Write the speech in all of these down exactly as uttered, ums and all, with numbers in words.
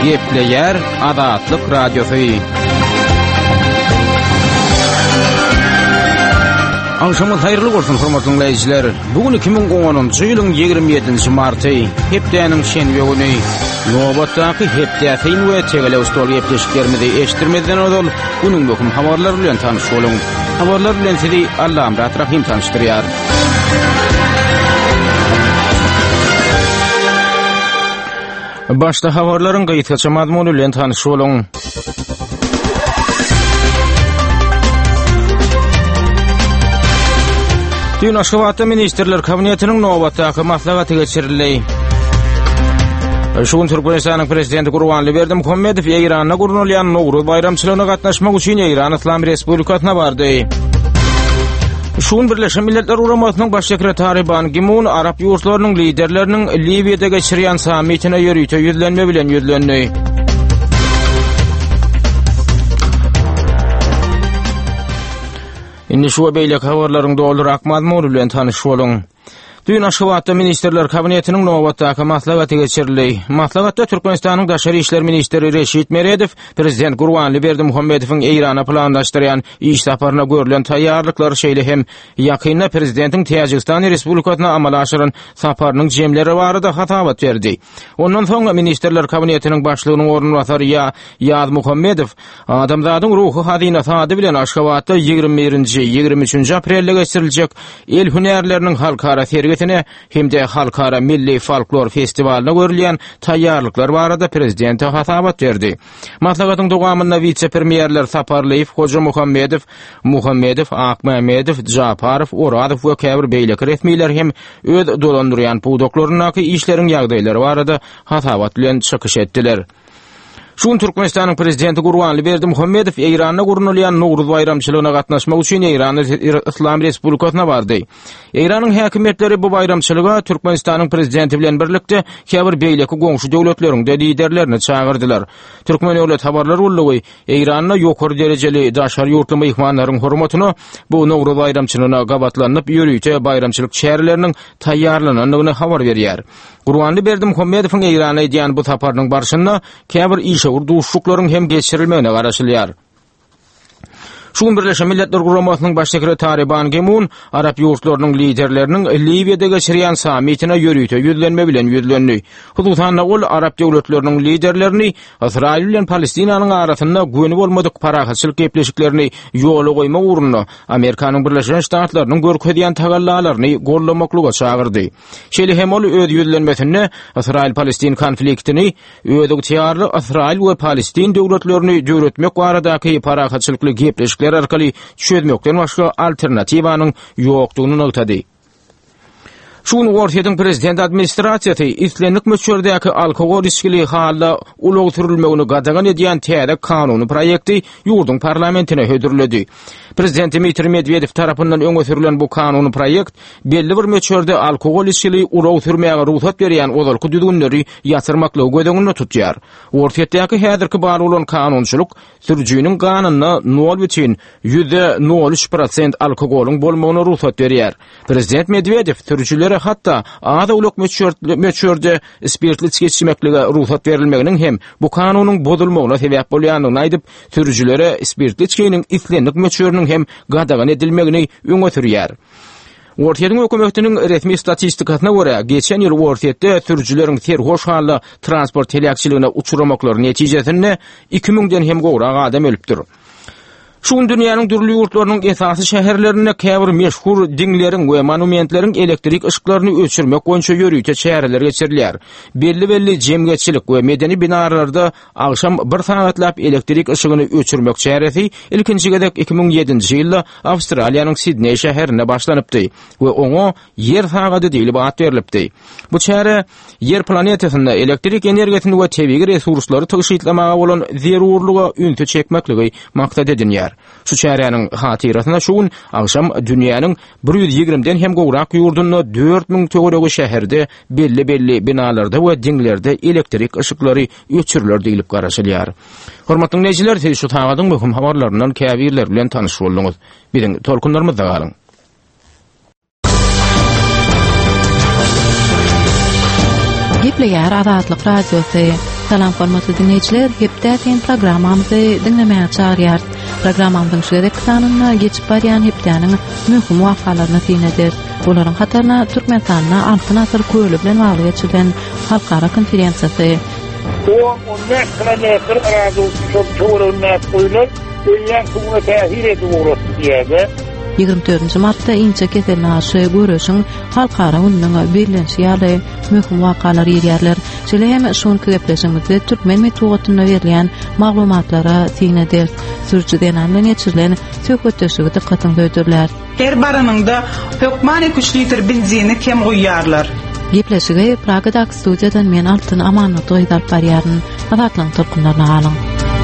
Gepleyer Azatlyk Radiosu. Akşamınız hayırlı olsun hormatly dinleyijiler. Bugün iki bin on onuncu ýylyň ýygrimi ýedinji marty, hepdeniň şenbe güni. Nobatdaky hepdäsiň we tegele ustol ýepleşiklerimizi eşitdirmeden ödül bunyň möhüm habarlar bilen tanyş boluň. Habarlar bilen sizi Allaham Rahim tanıştyrýar. Başta habarlaryň gaýtgaça mazmuny bilen tanyş boluň. Dün Aşgabatda Ministrler Kabinetiniň nobatdaky maslahaty geçirildi. Şuň Türkmenistanyň prezidenti Gurbanly Berdimuhammedow Eýranda gurnulýan Nowruz bayramçylygyna gatnaşmak üçin Eýran Islamy Respublikasyna bardy. Şuň Birleşen Milletler Uguramasynyň baş sekretary Ban Ki-moon Arap ýurtlarynyň liderleriniň Libyada geçirýän sammitine ýörüýte ýüzlenme bilen ýüzlendi. Indi şu beýlek habarlaryň doldurak mazmuny bilen tanyş boluň. Dün Aşgabatda Ministrler Kabinetiniň nobatdaky maslahaty geçirildi. Maslahatda Türkmenistanyň Daşary işler ministri Reşit Meredow prezident Gurbanly Berdimuhammedowyň Eýrana planlaşdyrýan iş saparyna görülen taýýarlyklary şeýle hem ýakynda prezidentiň Täjikistan Respublikasyna amal aşyran saparynyň jemleri barada hatabat berdi. Ondan soň Ministrler Kabinetiniň başlygynyň ornwasary ýa Ýaz Muhammedow adamzadyň ruhy hazyna sady bilen Aşgabatda ýygrimi birinji ýygrimi üçinji aprelde geçiriljek el hünärleriniň halkara sergi hemde halkara milli folklor festivalina görülýän taýýarlyklar barada prezidenti hatabat berdi. Maslahatyň dowamynda vice-premierler Saparlyýew, Hoja Muhammedow, Muhammedow, Akmamadow, Japarow, Oradow we käbir beýleki resmiler hem öz dolandyrýan puwdoklarynaky işleriň ýagdaýlary barada hatabat bilen çykyş etdiler. Şuň Türkmenistanyň prezidenti Gurbanly Berdimuhammedow Eýranda gurnulýan Nowruz bayramçylygyna gatnaşmak üçin Eýran Islamy Respublikasyna bardy. Eýranyň häkimetleri bu bayramçylyga Türkmenistanyň prezidenti bilen birlikde käbir beýleki goňşy döwletleriň de liderlerini çağırdylar. Türkmen döwlet habarlary ullugy Eýranda ýokary derejeli daşary ýurtly mehmanlaryň hormatyna bu Nowruz bayramçylygyna gabatlanyp ýörüýte bayramçylyk şäherleriniň taýýarlanynyny habar berýär. Gurbanly Berdimuhammedowyň Eýrana edýän bu saparynyň barşynda käbir iş urduşluklaryň hem geçirilmegine garaşylýar. Şuň Birleşen Milletler Uguramasynyň baş sekretary Ban Ki-moon Arap ýurtlarynyň liderleriniň Libyada geçirýän sammitine ýörüýte ýüzlenme bilen ýüzlendi. Hususan ol Arap döwletleriniň liderlerini Israil bilen Palestinanyň arasynda güni bolmadyk parahatçylyk gepleşiklerini ýola goýmak ugrunda Amerikanyň Birleşen Ştatlarynyň görkezýän tagallalaryny gollamaklyga çagyrdy. Şeýle hem ol öz ýüzlenmesinde Israil-Palestin konfliktini öýdük tiýarly Israil we Palestin döwletlerini jöretmek baradaky parahatçylykly gepleşik arkaly çözmekden başga alternatiwanyň ýokdugyny ýetdi. Şuň Wortiýetiň prezident administrasiýasy islenlik möçürdäki alkogol içkili halda ulag türülmegini gadagan edýän täze kanuny proýekti ýurdun parlamentine hödürledi. Prezident Dmitri Medvedew tarapyndan öňe sürülen bu kanuny proýekt belli bir möçürde alkogol içkili ulag türmäge ruhsat berýän ozalky düzgünleri ýatyrmakly gödegini tutýar. Wortiýetdäki häzirki bar bolan kanunçylyk sürjüýüniň ganyna nol biçin yüzde nol üç prosent alkogoluň bolmagyna ruhsat berýär. Prezident Medvedew sürjülere hatta ada uluk möçürde spirtli içki içmeklige ruhsat berilmeginiň hem bu kanunyň bozulmagyna sebäp bolýanyny aýdyp, sürjülere spirtli içkiniň islenlik möçüriniň hem gadagan edilmegini öňe sürýär. Wortiýetiň hökümetiniň resmi statistikasyna görä, geçen ýyl Wortiýetde sürjüleriň serhoş halda transport telekçiligine uçuramaklary netijesinde iki miňden hem gowrak adam ölüpdir. Şuň dünýäniň dürli ýurtlarynyň esasy şäherlerinde käbir meşhur diňleriň we monumentleriň elektrik ışıklaryny öçürmek boýunça ýörüýte şäherler geçirilýär. Belli-belli jemgyetçilik we medeni binalarda akşam bir sagatlap elektrik ışıgyny öçürmek şäheresi ilkinji gedek iki miň ýedinji ýylda Awstraliýanyň Sydney şäherine başlanypdy we oňa ýer sagady diýilip at berilipdi. Bu şäher ýer planetesinde elektrik energiýasy we tebii resurslary tygyşytlamaga bolan zerurluga ünti çekmekligi maksat edilýär. Şu şäheriniň hatirasyna şuň akşam dünýäniň bir ýüz ýigrimden hem gowrak ýurdunda dört miň töweregi şäherde belli-belli binalarda we diňlerde elektrik ışıklary öçüriler diýilip garaşylýar. Hormatly dinleýijiler, siz şu tagadyň möhüm habarlaryndan käbirler bilen tanyş bolduňuz. Biziň tolkunlarymyzda galyň. Gepleýär Azatlyk Radiosu. Salam hormatly dinleyijiler, hepdätin programmamyzy dinlemäge çağırýar. Programmamyzyň şu gerek sanyna geçip barýan hepdäniň möhüm wakalarına tiňedir. Olaryň hatarına Türkmenistanyna altyn asyr köýlü bilen bagly geçirilen halkara konferensiýasy. O on kilometr arada çok çoğurunlar koyulur. Öýän suwuna täsir edýär diýdi. ýygrimi dördünji martda inçe keselini aşy görüşiň halkara unyň berilişi ýaly möhüm wakalar ýerler. Şeýle hem şonu köpleşimizde türkmen metodyna berilen maglumatlara tiňedir. Sürçüden bilen geçirilen söhbetleşigi dikkatini döýdürler. Her baranyňda hökmany güçlidir benzini kem goýýarlar. Gepleşigi Pragadaky studiýadan men altyn amanaty oýdap barýaryn. Adatlyň türkmenlerine alyň.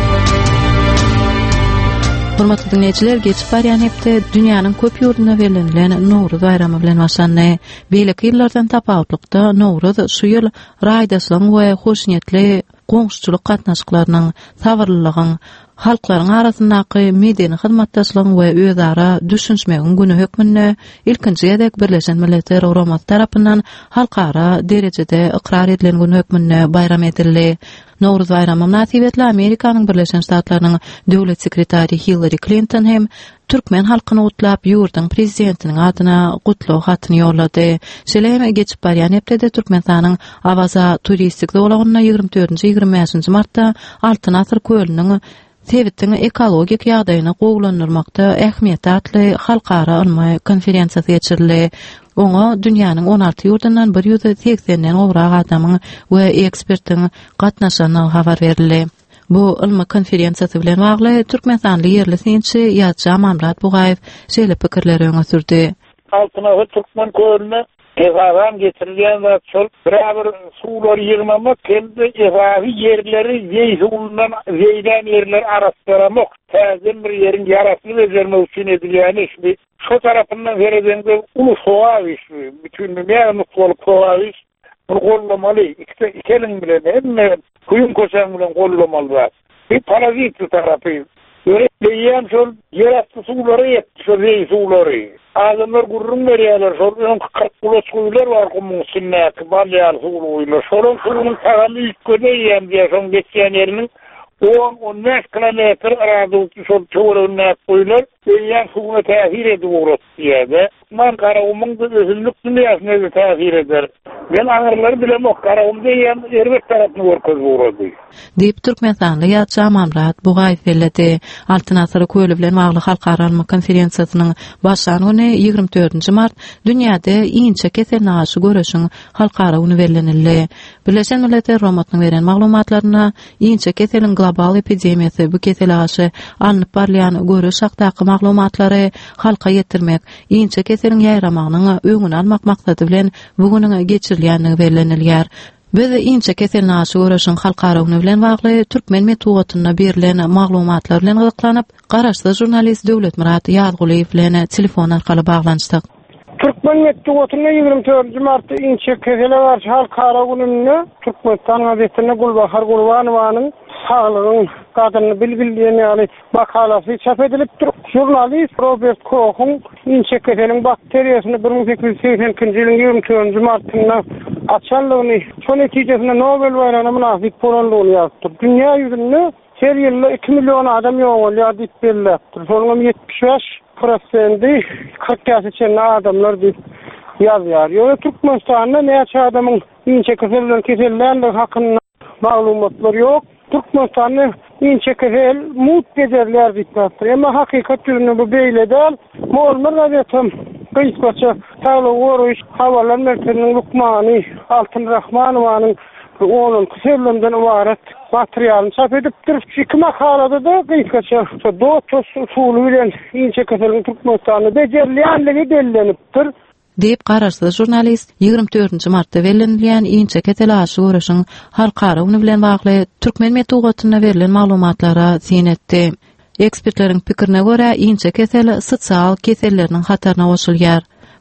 Hormatly dinleyijiler, geçip barýan hepde dünýäniň köp ýurduna berilen Nowruz bayramy bilen başlandy. Beýleki ýyllardan tapawutlykda Nowruz şu ýyl raýdasyň we hoşnýetli goňşuçylyk gatnaşyklarynyň sabarlylygyň, halklaryň arasyndaky medeni hyzmatdaşlygyň we özara düşünmegiň güni hökmünde ilkinji ýerdek Birleşen Milletler Uramat tarapyndan halkara derejede ikrar edilen güni hökmünde bayram edildi. Nowruz bayramy münasibetli Amerikanyň Birleşen Ştatlarynyň döwlet sekretary Hillary Clinton hem türkmen halkyny utlap ýurdun prezidentiniň adyna gutlaw hatyny ýollady. Şeýle geçip barýan hepde Türkmenistanyň awaza turistik dowlagyna ýygrimi dördünji ýygrimi beşinji martda altyn asyr köýlüniň Tebittiň ekologik ýagdaýyny gowlandyrmakda ähmiýeti atly halkara almy konferensiýasy geçirildi. Oňa dünýäniň on alty ýurdundan bir ýüz seksenden owrak adamyň we ekspertiň gatnaşanyny habar berildi. Bu ilmi konferensiýasy bilen bagly Türkmenistanly ýerli synçy Ýazja Mamrat Bugaýew şeýle pikirleri öňe sürdi. Altyna Türkmen köýlüne evadan getirilýän we çol bir suwlar ýyrmamak kendi evawy ýerleri ýeýsulundan ýeýden ýerler arasynda täze bir ýerin ýarasyny bezermek üçin edilýän işi. Şu tarapyndan berende ulu sowaýy bütün näme bolup sowaýy bunu gollamaly. İkisiniň bilen hemme kuyun koşan bilen gollamaly. Bir parazit tarapy. Öýleýän şol ýerasty suwlary ýetdi, şol ýeý suwlary. Adamlar gurrun berýärler, şol kırk ulos suwlar bar gumyň sünnet, barýar suwlar. Şolun suwunyň tagamy ýetgeýän diýe şol geçýän ýeriniň on on beş kilometr arada şol çoğurunlar koyulur. Öýän suwuna täsir edýär diýdi. Man garawymyň özünlük dünýäsine täsir eder. Men aňyrlary bilemok, garawym diýen erbet tarapyny görkezýärdi. Diýip Türkmenistanly Ýazja Mamrat Bugaýew bellädi. Altyn asyr köýlü bilen bagly halkara almy konferensiýasynyň başlanyny ýygrimi dördünji mart dünýäde inçe keselini aşy görüşiň halkara uny berildi. Birleşen Milletler Uramatnyň beren maglumatlaryna inçe keseliň global epidemiýasy bu kesel aşy alınıp barýan görüş hakdaky maglumatlary halka ýetirmek, inçe keseliň ýaýramagynyň öňüni almak maksady bilen bugüniň geçirilýändigi bellenilýär. Biz inçe keselini aşy görüşiň halkara uny bilen bagly türkmen metodyna berilen maglumatlar bilen gyzyklanıp, garaşly jurnalist Döwlet Murat Ýazguliýew bilen telefon arkaly baglanşdyk. Türkmen metodyna ýygrimi dördünji martda inçe kesele garşy halkara gününe Türkmenistan gazetine Gulbahar Gulbanowanyň sağlygyň gadyny bilgilýän ýaly makalasy çap edilipdir. Jurnalist Robert Koch'un inçe keseliň bakteriýasyny bir ming seksen yüz seksen ikinji ýylyň ýygrimi dördünji martynda açanlygyny, şol netijesinde Nobel bayramy münasip bolanlygyny ýazdy. Dünýä ýüzünde her ýylda iki milyon adam ýoğulýar diýip berilipdir. Şonuň ýetmiş beş prosenti kırk ýaş içinde adamlar diýip ýazýar. Ýöne Türkmenistanda näçe adamyň inçe keselinden kesellenligi hakynda maglumatlar ýok. Türkmenistanyň inçe kesel mut bejerler diýipdir. Emma hakykat ýüzünde bu beýle däl. Molmur gazetem Kysgaça Tawla Woruş hawalan merkeziniň lukmany Altyn Rahmanowanyň onun kesellerinden ibaret materialını çap edipdir. İki makalada da Kysgaça doços usulü bilen inçe keseliň Türkmenistanyny bejerilýänligi bellenipdir. Diýip garaşdy jurnalist ýygrimi dördünji martda berilýän inçe kesel aşy görüşiň halkara uny bilen bagly türkmen metodyna berilen maglumatlara synetdi. Ekspertleriň pikirine görä inçe kesel sosial keselleriniň hatarına goşulýar.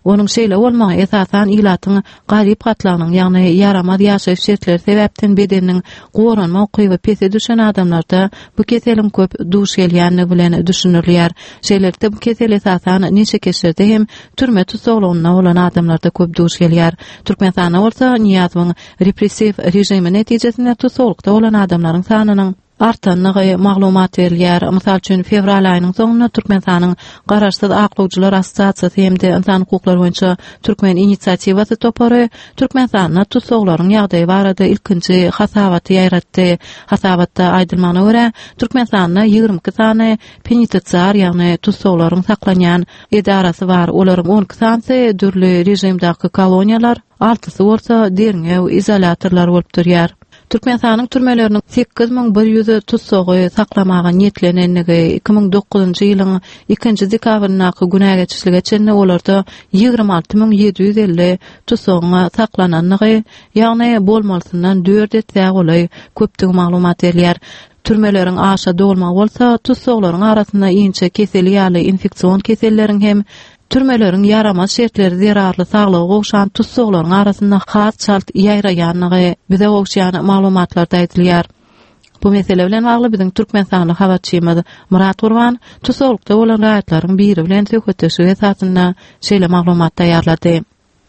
Onuň şeýle bolmagy esasan ilatyň garyp gatlagynyň, ýagny yaramaz ýaşaýyş şertleri sebäpden bedeniniň goranma okyby pese düşen adamlarda bu keseliň köp duş gelýänligi bilen düşünülýär. Şeýlerde bu kesel esasan neçe keserde hem türme tutsaglygyna bolan adamlarda köp duş gelýär. Türkmenistanda bolsa niýazyň repressiv rejimi netijesinde tutsaglykda bolan adamlaryň sanynyň artanlygy maglumat berilýär. Mysal üçin fevral aýynyň soňunda Türkmenistanyň Garaşsyz aklawjylar assosiasiýasy hemde insan hukuklary boýunça Türkmen inisiatiwasy topary Türkmenistanyň tutsaglaryň ýagdaýy barada ilkinji hasabaty ýaratdy. Hasabatda aýdylmagyna görä, Türkmenistanyň ýygrimi iki sany penitensiar, ýagny tutsaglaryň saklanýan edarasy bar. Olaryň on iki sanysy dürli rejimdäki koloniýalar, altysy bolsa derňew izolatorlar bolup durýar. Türkmenistanyň türmeleriniň sekiz miň bir ýüz tutsagy saklamagy niýetlenenligi iki miň dokuzunçy ýylyň ikinji dekabrynaky günägeçiligi çenli olarda ýygrimi alty miň ýedi ýüz elli tutsagy saklananlygy, ýagny bolmalysyndan dört etde golay köpdügi maglumat berilýär. Türmeleriň aşa dolmagy bolsa tutsaglaryň arasynda ýinçe keseli ýaly infeksion keselleriň hem türmeleriň yaramaz şertleri zerarly saglyga gowşan tutsaglaryň arasynda has çalt ýaýraýanlygy bize gowşan maglumatlarda aýdylýar. Bu mesele bilen bagly biziň Türkmenistanyň habarçymyz Murat Gurban tutsaglykda bolan raýatlaryň biri bilen söhbetleşigi esasynda şeýle maglumat taýýarlady.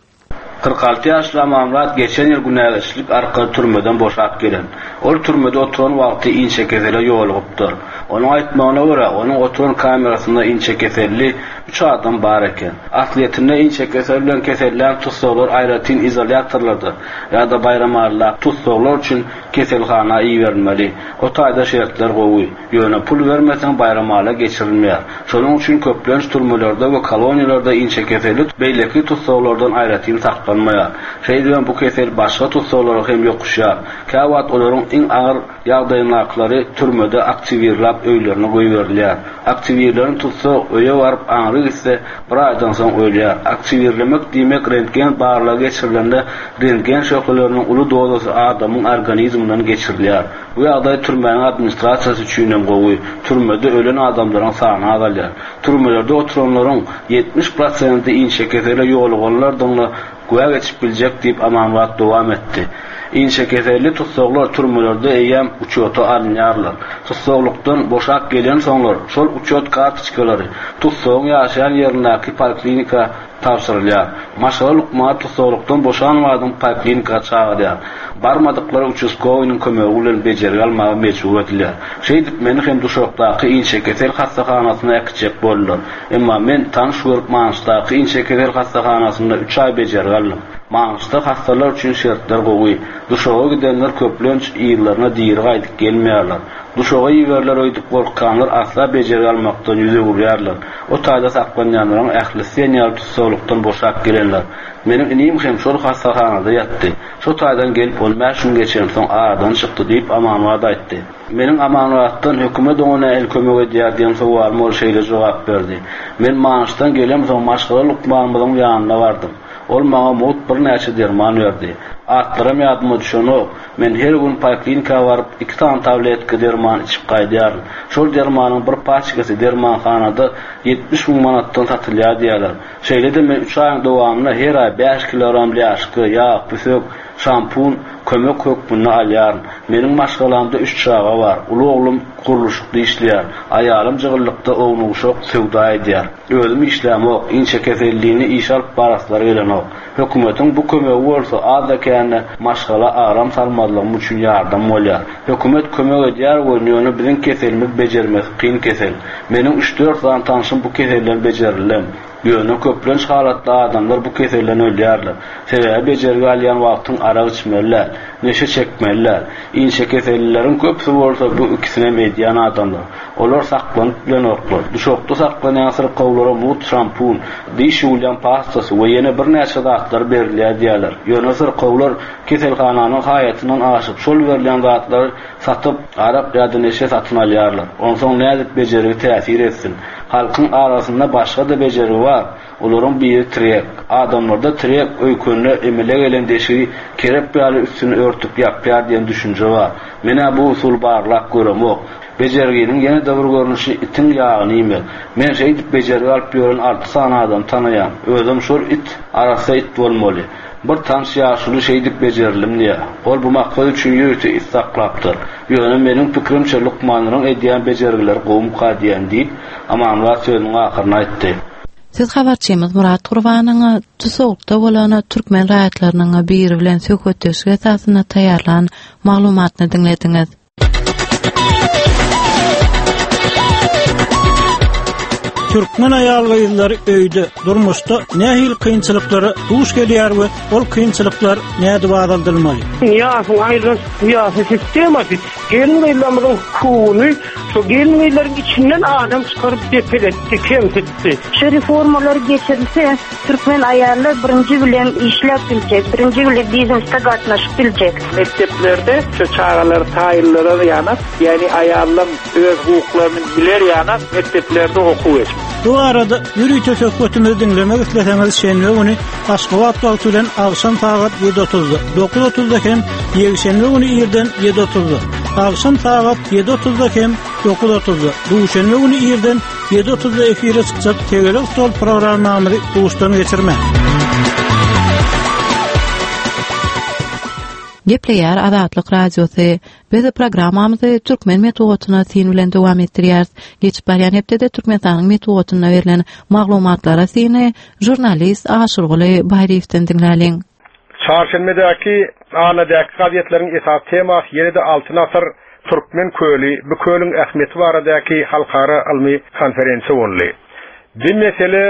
kırk altı ýaşly Murat geçen ýyl günägeçlik arkaly türmeden boşap gelen. Ol türmede oturan wagty inçe kesele ýolugypdyr. Onuň aýtmagyna görä, onuň oturan kamerasynda inçe keselli üç adam bar eken. Atletinde inçe kesel bilen kesellän tutsaglar aýratyn izolatorlarda ýa-da bayramarlar tutsaglar üçin keselhana iýerilmeli. O taýda şertler gowy. Ýöne pul bermesen bayramala geçirilmeýär. Şonuň üçin köplenç türmelerde we koloniýalarda inçe keselli beýleki tutsaglardan aýratyn saklanmaýar. Şeýle bu kesel başga tutsaglara hem ýokuşýar. Käwat olaryň iň agyr ýagdaýyndaklary türmede aktiwirlap öýlerine goýberilýär. Aktiwirlerin tutsag öýe baryp aňry gitse bir aýdan soň ölýär. Aktiwirlemek diýmek rentgen barlyga geçirilende rentgen şokolarynyň uly dozasy adamyň organizminden geçirilýär. Bu ýagdaý türmenin administrasiýasy üçin hem gowy. Türmede ölen adamlaryň sany azalýar. Türmelerde oturanlaryň yetmiş prosenti inçe kesele ýoluganlardan güwa geçip biljek diýip Amanwat dowam etdi. Inçe keselli tutsaglar türmelerde eýem uçota alınýarlar. Tutsaglykdan boşak gelen soňlar şol uçot kartoçkalary tutsagyň ýaşaýan ýerindäki poliklinika tapşyrylýar. Maşgalyk ma tutsaglykdan boşanmadan poliklinika çağırýar. Barmadyklary uçuskowynyň kömegi bilen bejeri almagy mecbur edilýär. Şeýdip meni hem duşokdaky inçe kesel hastahanasyna ekjek boldylar. Emma men tanyş görüp Maňşdaky inçe kesel hastahanasynda üç ay bejeri aldım. Maňşda hastalar üçin şertler gowy. Duşoga gidenler köplenç ýyllaryna diýeri gaýdyp gelmeýärler. Duşoga ýiberler öýdüp gorkanlar asla bejeri almakdan ýüze gurýarlar. O taýda saklanýanlaryň ähli seniýal tutsaglykdan boşap gelenler. Menim inim hem şol hastahanada ýatdy. Şo taýdan gelip ol mäşin geçen soň aradan çykdy diýip Amanwat aýtdy. Menin Amanwatdan hökümet ona el kömek edýär diýen sowal mol şeýle jogap berdi. Men Maňşdan gelem soň maşgalalyk mamamyň ýanyna bardym. Ol maňa mut bir näçe derman berdi. Atlarym ýadyma düşeni, men her gün poliklinikaga baryp iki tan tabletki derman içip gaýdýar. Şol dermanyň bir paçkasy dermanhanada yetmiş miň manatdan satylýar diýerler. Şeýle de men üç aýyň dowamyna her ay beş kilogram ýaşky, ýa, pysyk, şampun, kömek hökmüne alýar. Meniň maşgalamda üç çaga bar. Uly oglum guruluşykda işleýär. Aýalym jygyrlykda ownuşok sowda edýär. Özüm işlämok, inçe keselliğini iş alyp baraslar gelenok. Hökümetiň bu kömegi bolsa azda känne maşgala aram salmadylygym üçin ýardam bolýar. Hökümet kömek edýär we ýöne biziň keselimiz bejermez, kyn kesel. Meniň üç dört san tanşym bu keselden bejerilem. Ýöne köplenç halatda adamlar bu keselden ölýärler. Sebäbi bejerge alýan wagtyň ara içmeler, neşe çekmeler. Inçe keselleriň köpsi bolsa bu ikisine medýan adamlar. Olar saklanyp bilen oklar. Duşokda saklanýan syrkawlara mut şampun, diş ýuwlayan pastasy we ýene bir näçe zatlar berilýär diýerler. Ýöne syrkawlar keselhananyň haýatynyň aşyp şol berilýän zatlar satyp arap ýa-da neşe satyn alýarlar. Onsoň nädip bejerigi täsir etsin. Halkyň arasynda başga da bejeri bar. Olaryň biri trek. Adamlarda trek öýkünde emele gelen deşigi kerep ýaly üstüne örtüp ýapýar diýen düşünje bar. Mene bu usul barlak göremok. Bejerginin ýene de bir görnüşi itin ýagynymy. Men şeýdip bejergi alyp ýören alty sany adam tanaýan. Özüm şol it arasy it bolmaly. Bir tanış ýaşuly şeýdip bejerilim diýe. Ol bu maksat üçin ýürüti istaklapdyr. Ýöne meniň pikrimçe Lukmanlaryň edýän bejergiler gowum kadiýan diýip, amamla sözüniň ahyryna aýtdy. Siz habarçymyz Murat Gurbanyň Tusoğukda bolan türkmen raýatlarynyň biri bilen söhbetleşige esasyna taýarlan maglumatyny dinlediňiz. Türkmen ayal gyýylary öýde durmuşda nähil kynçylyklary duş gelýär we ol kynçylyklar näde bagdaldylmaly? Ýa-hy aýryn ýa-hy sistematik gelin ýylamyň kuny şu gelin ýylaryň içinden adam çykaryp depeletdi, kemsetdi. Şu reformalar geçirilse türkmen ayarlar birinci bilen işlep bilecek, birinci bilen biznesde gatnaşyp bilecek. Mekteplerde şu çağalar taýyrlara ýanak, ýani ayarlar öz hukuklaryny biler ýanak mekteplerde okuw. Bu arada ýürüýte söhbetimizi dinlemek isleseňiz şenbe güni Aşgabat wagty bilen agşam saat ýedi otuzda, dokuz otuzda hem ýegşenbe güni ýerden ýedi otuzda, agşam saat ýedi otuzda hem dokuz otuzda, duşenbe güni ýerden ýedi otuzda efire çykjak Tegelik Stol programmamy duşdan geçirme. Gepleýär Azatlyk radiosy. Biz programmamyzy türkmen metodyna syn bilen dowam etdirýär. Geçip barýan hepde türkmenistanyň metodyna berilen maglumatlara syny jurnalist Aşurguly Baýriýewden dinläliň. Çarşenbedäki anadaky gazetleriň esas temasy ýerde altı asr türkmen köli, bu köliň ähmeti baradaky halkara ilmi konferensiýa boldy. Bu mesele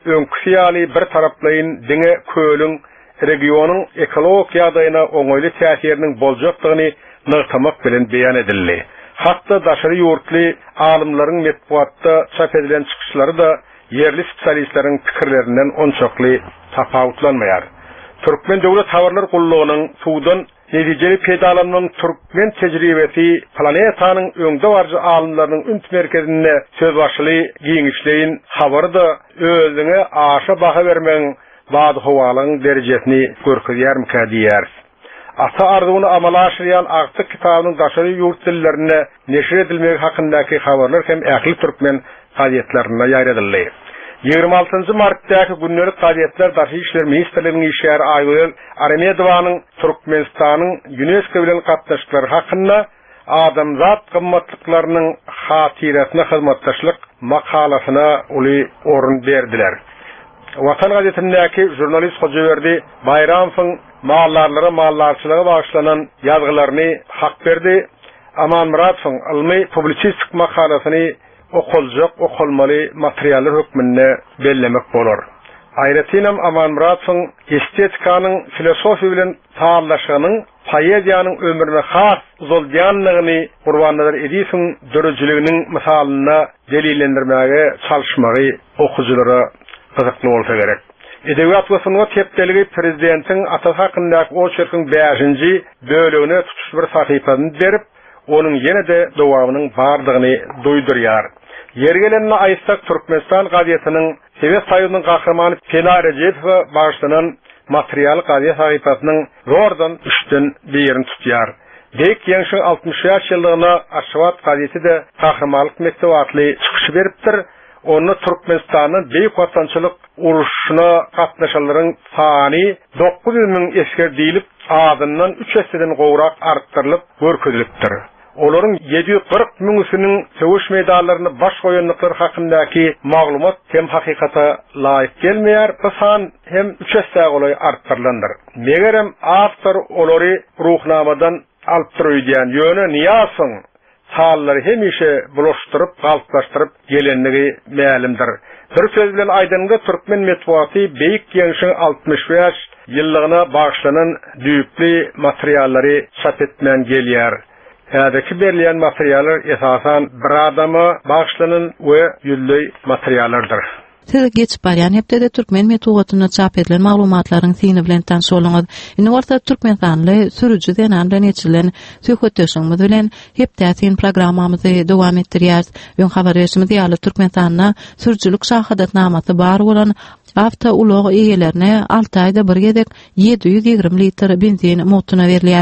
öňküsi bir taraplayın diňe köliň regionyň ekologik ýagdaýyna oňoýly täsiriniň boljakdygyny nyrtamak bilen beýan edildi. Hatda daşary ýurtly alymlaryň metbuatda çap edilen çykyşlary da yerli spesialistleriň pikirlerinden onçakly tapawutlanmaýar. Türkmen döwlet habarlar gullugynyň suwdan netijeli peýdalanmaň türkmen tejribesi planetanyň öňde barjy alymlarynyň ünt merkezinde söz başly giňişleýin habary da özüňe aşa baha bermeň Bad howalyň derejesini görkezýärmi diýär. Ata arzuwuny amala aşyrýan Aktyk kitabynyň daşary ýurt dillerine neşir edilmegi hakyndaky habarlar hem ähli türkmen gazetlerine ýaýradyldy. ýygrima altynjy martdaky günnelik gazetler Daşary işler ministrliginiň işgäri Aýgül Aremedowanyň Türkmenistanyň UNESCO bilen gatnaşyklary hakynda adamzat gymmatlyklarynyň hatyrasyna hyzmatdaşlyk makalasyna uly orun berdiler. Watan gazetindäki jurnalist Hojaberdi Bayramowyň mallarlara mallarçylyga bagyşlanan ýazgylaryny hak berdi. Aman Muradowyň ilmi publisistik makalasyny okulacak, okulmaly materiallar hökmünde bellemek bolar. Aýratynam Aman Muradowyň estetikaның filosofi bilen taarlaşygynyň poeziýanyň ömrüne has uzalýanlygyny gurbanlar edýsin dörejliginiň misalyna delillendirmäge çalışmagy okuwçylara gyzykly bolsa gerek. Edebiýat wysynyň tepdeligi prezidentiň atasy hakyndaky o çyrkyň beşinji bölegine tutuş bir sahypasyny berip, onun ýene de dowamynyň bardygyny duýdurýar. Ýergelenme aýsak Türkmenistan gazetiniň Sewet Soýuzynyň gahrmany Pena Rejepow bagyşlanan material gazet sahypasynyň zordan üçden birini tutýar. Beýik ýeňşi altmış ýaş ýyllygyna Aşgabat gazeti de gahrmanlyk mektebatly çykyş beripdir. Onu Türkmenistanyň beýik watançylyk uruşuna gatnaşanlaryň sany dokuz ýüz miň esker diýilip, adyndan üç eseden gowrak artdyrylyp görkezilipdir. Olaryň ýedi ýüz kırk miňsiniň söwüş meýdanlaryny baş goýanlyklary hakyndaky maglumat hem hakykata laýyk gelmeýär, bu san hem üç esde goly artdyrylandyr. Megerem awtor olary ruhnamadan alpdyryýan ýöne niýasyň sallary hemişe bulaşdyryp, galplaşdyryp gelenligi mälimdir. Bir söz bilen aýdanyňda türkmen metbuaty beýik ýeňşi altmış beş ýyllygyna bagyşlanan düýpli materiallary çap etmän gelýär. Häzirki berilýän materiallar esasan bir adama bagyşlanan we ýüllü materiallardyr. Siz geçip barýan hepde türkmen metodyna çap edilen maglumatlaryň syny bilen tanşylaňyz. Indi orta türkmen sanly sürüji denan bilen ýetilen söhbetdeşiňiz bilen hepde syn programmamyzy dowam etdirýäris. Ýön habarlaşymy ýaly türkmen sanly sürüjilik şahadatnamasy bar bolan Avta ulog eýelerine altı aýda bir gezek ýedi ýüz ýygrimi litr benzin motuна berilýär.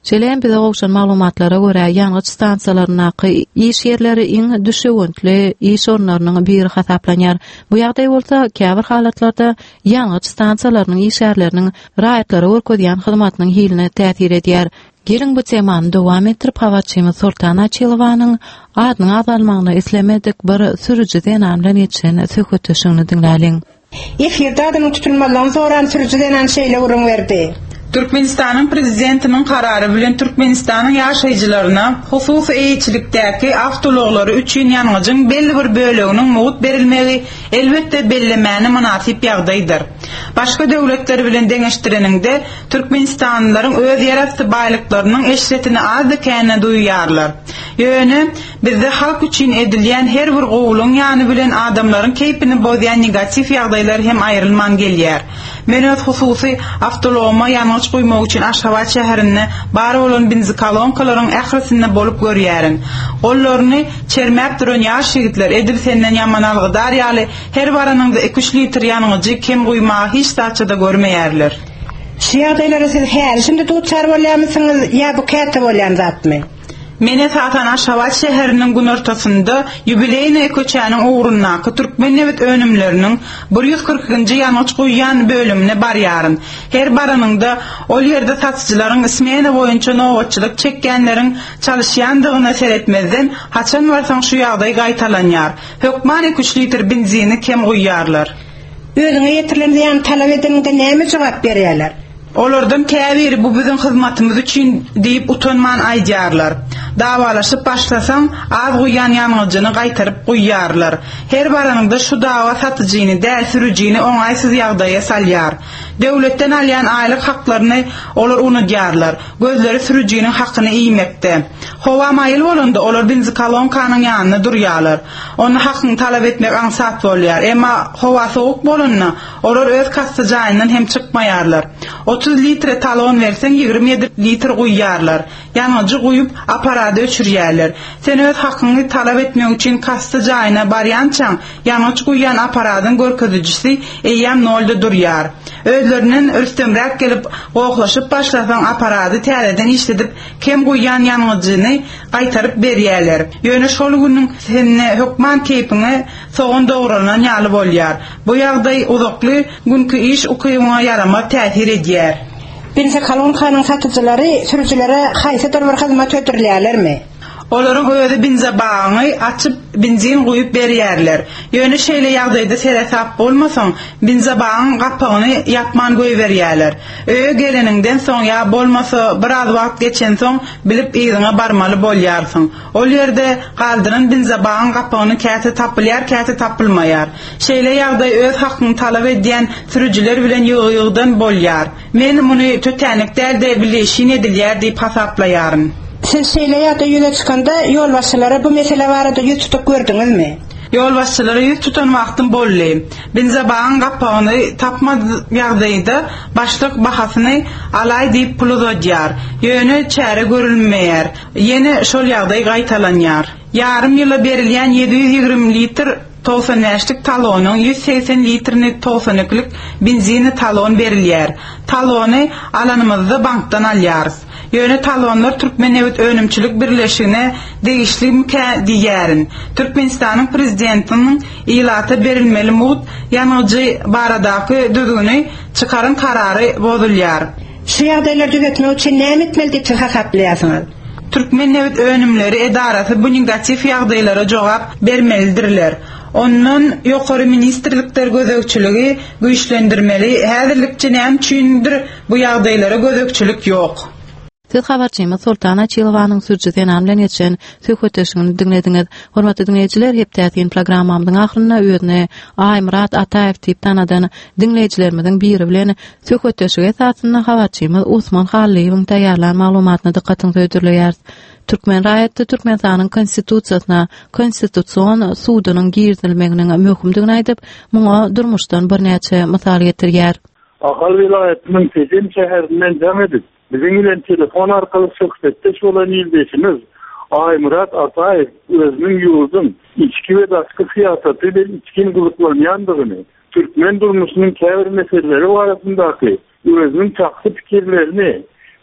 Şeýle bize gowşan maglumatlara görä ýangıç stansiýalarynaky iş ýerleri iň düşegentli iş orunlarynyň biri hasaplanýar. Bu ýagdaý bolsa käbir halatlarda ýangıç stansiýalarynyň iş ýerleriniň raýatlary görkezýän hyzmatynyň hiline täsir edýär. Gelin bu temany dowam etdirip hawaçymy Sultan Açylowanyň adyny azalmagyna islemedik bir sürüji denan bilen ýetişen söhbetleşigini dinläliň. Efirde adyny tutulmadan soran sürüji denan şeýle urun berdi. Türkmenistanyň prezidentiniň karary bilen Türkmenistanyň ýaşaýjylaryna hususy eýçilikdäki awtologlary üçin ýanygyň belli bir böleginiň mowut berilmegi elbetde bellemäni münasip ýagdaýdyr. Başga döwletler bilen deňeşdireninde Türkmenistanlylaryň öz ýerasty baýlyklarynyň eşretini az ekeni duýýarlar. Ýöne bizde halk üçin edilýän her bir gowluň ýany bilen adamlaryň keýpini bozýan negativ ýagdaýlar hem aýrylman gelýär. Men öz hususy awtologma ýanygy goýmak üçin Aşgabat şäherinde bar bolan benzi kolonkalarının ährisinde bolup görýärin. Gollaryny çermäp duran ýaş ýigitler edil senden ýaman algydar ýaly her baranyňda iki üç litr ýanygy kim goýmagy hiç saçda görmeýärler. Şu ýagdaýlara siz her şimdi tutçar bolýarmysyňyz ýa bu käte bolýan zatmy? Mene satan Aşgabat şäheriniň gün ortasynda ýubileýine köçäniň uğrunna Türkmen newet önümleriniň bir yüz kırkynjy ýanyç goýýan bölümine barýaryn. Her baranyňda ol ýerde satyjylaryň ismene boýunça nowatçylyk çekkenleriň çalışýandygyna seretmezden haçan barsaň şu ýagdaý gaýtalanýar. Hökman iki üç litr benzini kem goýýarlar. Özüňe ýetirilen talap edilende näme jogap berýärler? Olardan käbiri bu bizim hyzmatymyz üçin diýip utanman aýdýarlar. Dawalaşyp başlasaň az goýan ýanygyny gaýtaryp goýýarlar. Her baranyňda şu dawa satyjyny, däl sürüjini oňaýsyz ýagdaýa salýar. Döwletden alýan aýlyk haklaryny olar unutýarlar. Gözleri sürüjiniň hakyny iýmekde. Howa maýyl bolanda olar benzi kolonkanyň ýanyna durýarlar. Onu hakyny talap etmek ansat bolýar. Emma howa sowuk bolanda olar öz kastajaýyndan hem çykmaýarlar. otuz litre talon versen ýigirme ýedi litr goýýarlar. Ýanygy goýup aparady öçürýärler. Sen öz hakyny talap etmek üçin kasta jaýyna barýançaň, ýanygy goýýan aparadyň görkezijisi eýýäm nolda durýar. Özlerinden üstemräk gelip gowlaşyp başlasaň aparady täzeden işledip kem goýýan ýanygyny gaýtaryp berýärler. Ýöne şol güniň senne hökman keýpini soňun doguranan ýaly bolýar. Bu ýagdaý uzakly günkü iş ukybyna ýarama täsir edýär. Benzi kolonkanyň satyjylary sürüjilere haýsy bir hyzmat ötürýärlermi? Olaryň öýde benzi bagyny açyp benzin goýup berýärler. Ýöne şeýle ýagdaýda seretap bolmasaň, benzi bagyň gapagyny ýapman goýberýärler. Öýe geleniňden soň ýa bolmasa bir az wagt geçen soň bilip ýygyna barmaly bolýarsyň. Ol ýerde galdyran benzi bagyň gapagyny käte tapylýar, käte tapylmaýar. Şeýle ýagdaý öz hakyny talap edýän sürüjiler bilen ýygy-ýygydan bolýar. Men muny tötänik dälde bileşin edilýär diýip hasaplaýaryn. Siz şeýle ýa-da ýöne çykanda ýol başçylary bu mesele barada ýüz tutup gördüňizmi? Ýol başçylary ýüz tutan wagtym boldy. Benzi bagyň gapagyny tapmady ýagdaýda başlyk bahasyny alay diýip pul ödýär. Ýöne çäre görülmeýär. Ýene şol ýagdaý gaýtalanýar. Ýarym ýyla berilýän ýedi ýüz ýigirme litr tosan näşlik talonyň ýüz seksen litrini tosanyklyk benzini talon berilýär. Talony alanymyzda bankdan alýarys. Ýöne talonlar Türkmen newet önümçilik birleşigine degişli mkä diýärin. Türkmenistanyň prezidentiniň ýylaty berilmeli mowut ýanygy baradaky düzgüni çykaryn karary bozulýar. Şu ýagdaýlar düzetmek üçin näme etmeli diýip hasaplaýarsyňyz? Türkmen newet önümleri edarasy bu negativ ýagdaýlara jogap bermelidirler. Ondan ýokary ministrlikler gözegçiligi güýçlendirmeli. Häzirlikçe näme üçindir bu ýagdaýlara gözegçilik ýok. Siz habarçymyz Sultan Açylowanyň sürjüden bilen ýetişen söhbetleşigini dinlediňiz. Hormatly dinleýijiler, hepdäkin programmamyň ahyryna özüne Aýmurat Ataýew diýip tanadan dinleýijilerimiziň biri bilen söhbetleşige esasynda habarçymyz Osman Hallyýewiň taýýarlanan maglumatyny dikkatiňize öýdürýär. Türkmen raýaty Türkmenistanyň konstitusiýasyna, konstitusiýon sudynyň girdilmeginiň möhümdigini aýdyp, muňa durmuşdan bir näçe mysal getirýär. Akal vilayatynyň Pekin şäherinden jam edip Bizim bilen telefon arkaly söhbetdeş bolan ýyldaşymyz Aýmurat Ataýew özüniň ýurdun içki we daşky syýasaty bilen içkin gurulmanýandygyny, türkmen durmuşynyň käbir meseleleri barasyndaky özüniň çaksy pikirlerini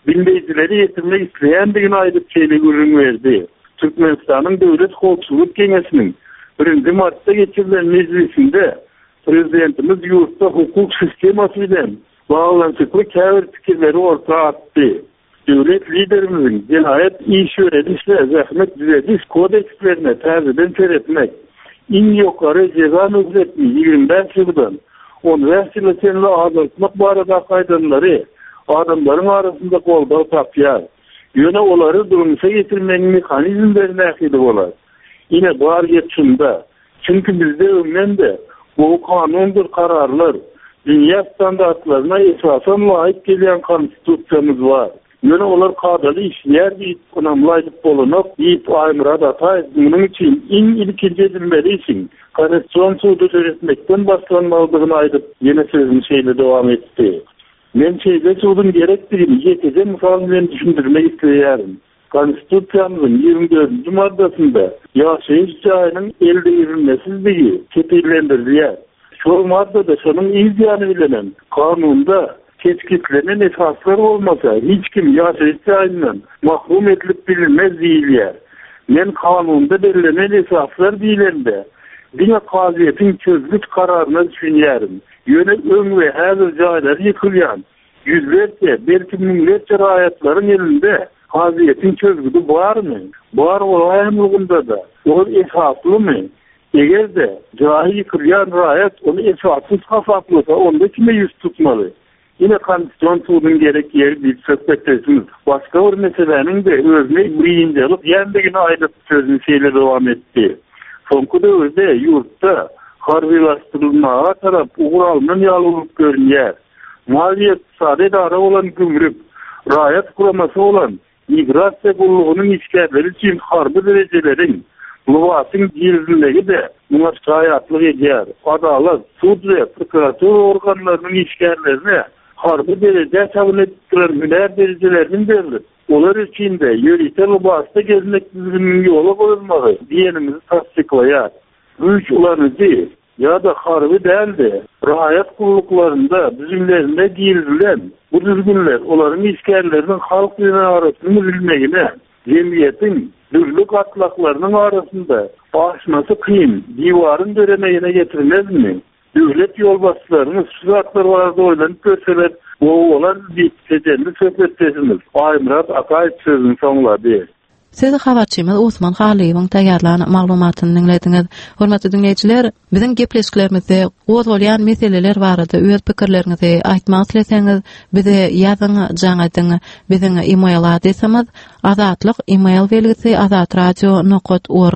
dinleyicileri yetirmek isteyendigini aýdyp çeýle görüň berdi. Türkmenistanyň Döwlet Howpsuzlyk Keňesiniň birinji martda geçirilen meclisinde prezidentimiz ýurtda hukuk sistemasy bilen baglanşykly käbir pikirleri ortaya atdy. Döwlet liderimiziň Genayet iş öğretişle zähmet düzediş kodekslerine täzeden seretmek, iň ýokary jeza möhletini ýygrimi beş ýyldan on beş ýyla senle azaltmak barada gaýdanlary adamlaryň arasynda goldaw tapýar. Ýöne olary durmuşa getirmegiň mehanizmleri nähili bolar. Ine bar geçinde. Çünkü bizde ömründe bu kanundur kararlar, dünya standartlarına esasen layık gelen konstitusyonumuz var. Yöne olar kadalı işler deyip, onamlayıp bulunup, deyip aymıra datayız. Bunun için in ilkinci edilmeli için konstitusiyon sudu öğretmekten başlanmalıdığını aydıp yine sözün şeyle devam etti. Men şeyde sudun gerektiğini yetece misal ben düşündürmek isteyerim. Konstitusyonumuzun ýygrimi dördünji maddasında ýaşaýyş jaýynyň elde ýerilmesizligi ketirlendirilýär. Şol maddada şonuň ýygyany bilen kanunda keskitlenen esaslar bolmasa hiç kim ýaşaýyş jaýyndan mahrum edilip bilinmez diýilýär. Men kanunda belirlenen esaslar diýilende diňe kaziýetiň çözgüç kararyna düşünýärim. Ýöne öň we häzir jaýlar ýykylýan yüzlerce, belki miňlerce raýatlaryň elinde Haziyetin çözgüdü var mı? Var olayamlığında da. O esaslı mı? Eğer de cahil yıkıryan rahat onu esasız hafaflısa onda kime yüz tutmalı? Yine kondisyon tuğdun gerek yeri bir söhbet etiniz. Başka bir meselenin de özne birinci alıp yendegine aylıp sözün şeyle devam etti. Sonku da özde yurtta harbilaştırılmaya taraf uğralının yalılıp görünüyor. Maliyet saadet ara olan gümrük, rahat kuraması olan migrasiya gulluğunun işgärleri için harbi derecelerin lubasın girizlilegi de buna şayatlık edýär. Adalet, sud ve prokurator organlarının işgärlerine harbi derece tabun ettiler müner derecelerinin verilir. Olar içinde yöresel lubasta gezmek düzgünün yolu koyulmalı diyenimizi tasdiklayar. Üç ulanıcı ya da harbi değildi. Rahat kulluklarında düzümlerinde giyirilen bu düzgünler onların işgärlerinin halk ile arasını bilmegine, cemiyetin düzlük atlaklarının arasında aşması kıyım, divarın dönemeyine getirilmez mi? Devlet yolbaşçılarının sıfatları vardı oylanıp görseler, o olan bir seçenli söhbettesiniz. Aymırat Akayt sözünü sonladı. Siz habarçymyz Osman Haliýewiň taýýarlanan maglumatyny dinlediňiz. Hormatly dinleýijiler, biziň gepleşiklerimizde gozulýan meseleler barada öz pikirlerinizi aýtmak isleseňiz, bize ýazyň, jaňadyň, biziň e-mail adresimiz azatlyk e-mail belgisi azatradio nokta org.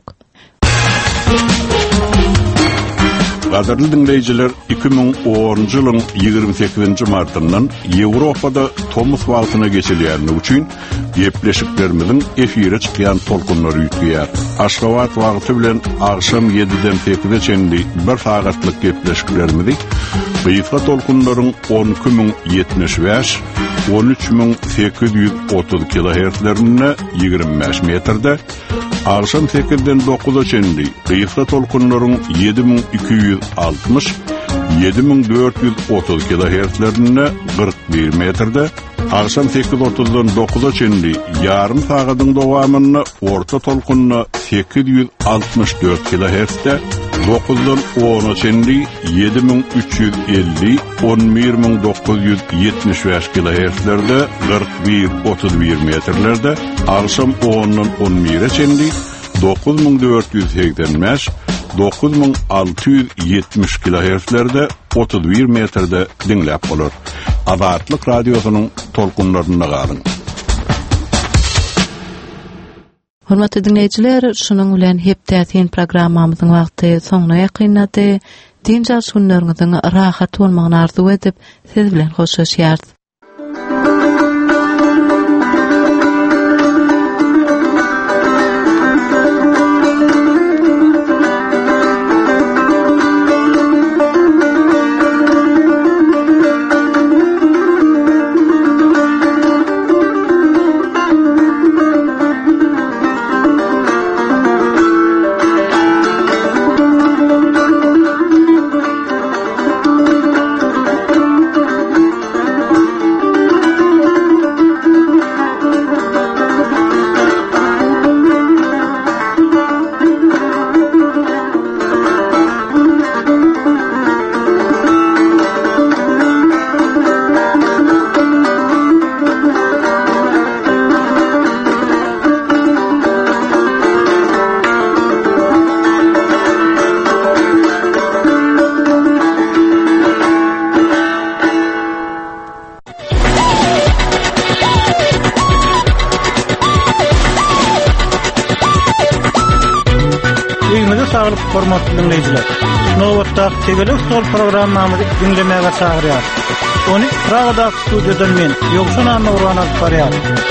Gaderli dinleyijiler, iki bin onunji ýylyň ýygrimi sekizinji martyndan Ýewropada Tomos wagtyna geçilýärligi üçin gepleşiklerimiziň efire çykýan tolkunlary ýükleýär. Aşgabat wagty bilen akşam ýediden sekize çenli bir sagatlyk gepleşiklerimizi Beýfa tolkunlaryň on iki bin ýetmiş beş, on üç bin sekiz ýüz otuz kilohertzlerine ýygrimi beş metrde, akşam sekizden dokuza çenli Beýfa tolkunlaryň ýedi bin iki ýüz altmış, ýedi bin dört ýüz otuz kilohertzlerine kırk bir metrde, akşam sekiz otuzdan dokuza çenli yarım sagatyň dowamyny orta tolkunna sekiz ýüz altmış dört kilohertzde, dokuzdan ona çenli ýedi bin üç ýüz elli, on bir bin dokuz ýüz ýetmiş beş kilohertzlerde kırk bir otuz bir metrlerde, akşam ondan on bire çenli dokuz bin dört ýüz seksen beş, dokuz bin altı ýüz ýetmiş kilohertzlerde otuz bir metrde dinläp bolar. Azatlyk radiosynyň tolkunlaryna galyň. Hormatly dinleýijiler, şunuň bilen hepdäkin programmamyzyň wagty soňuna ýakynlady. Dinjal şunlaryňyzyň rahat bolmagyny arzu edip, siz bilen hoşlaşýar. saglyk hormatly dinleýijiler. Nowatda Tegelik Stol programmamyzy dinlemäge çagyrýar. Ony Pragada studiodan men Ýogşan Nurwan alýar.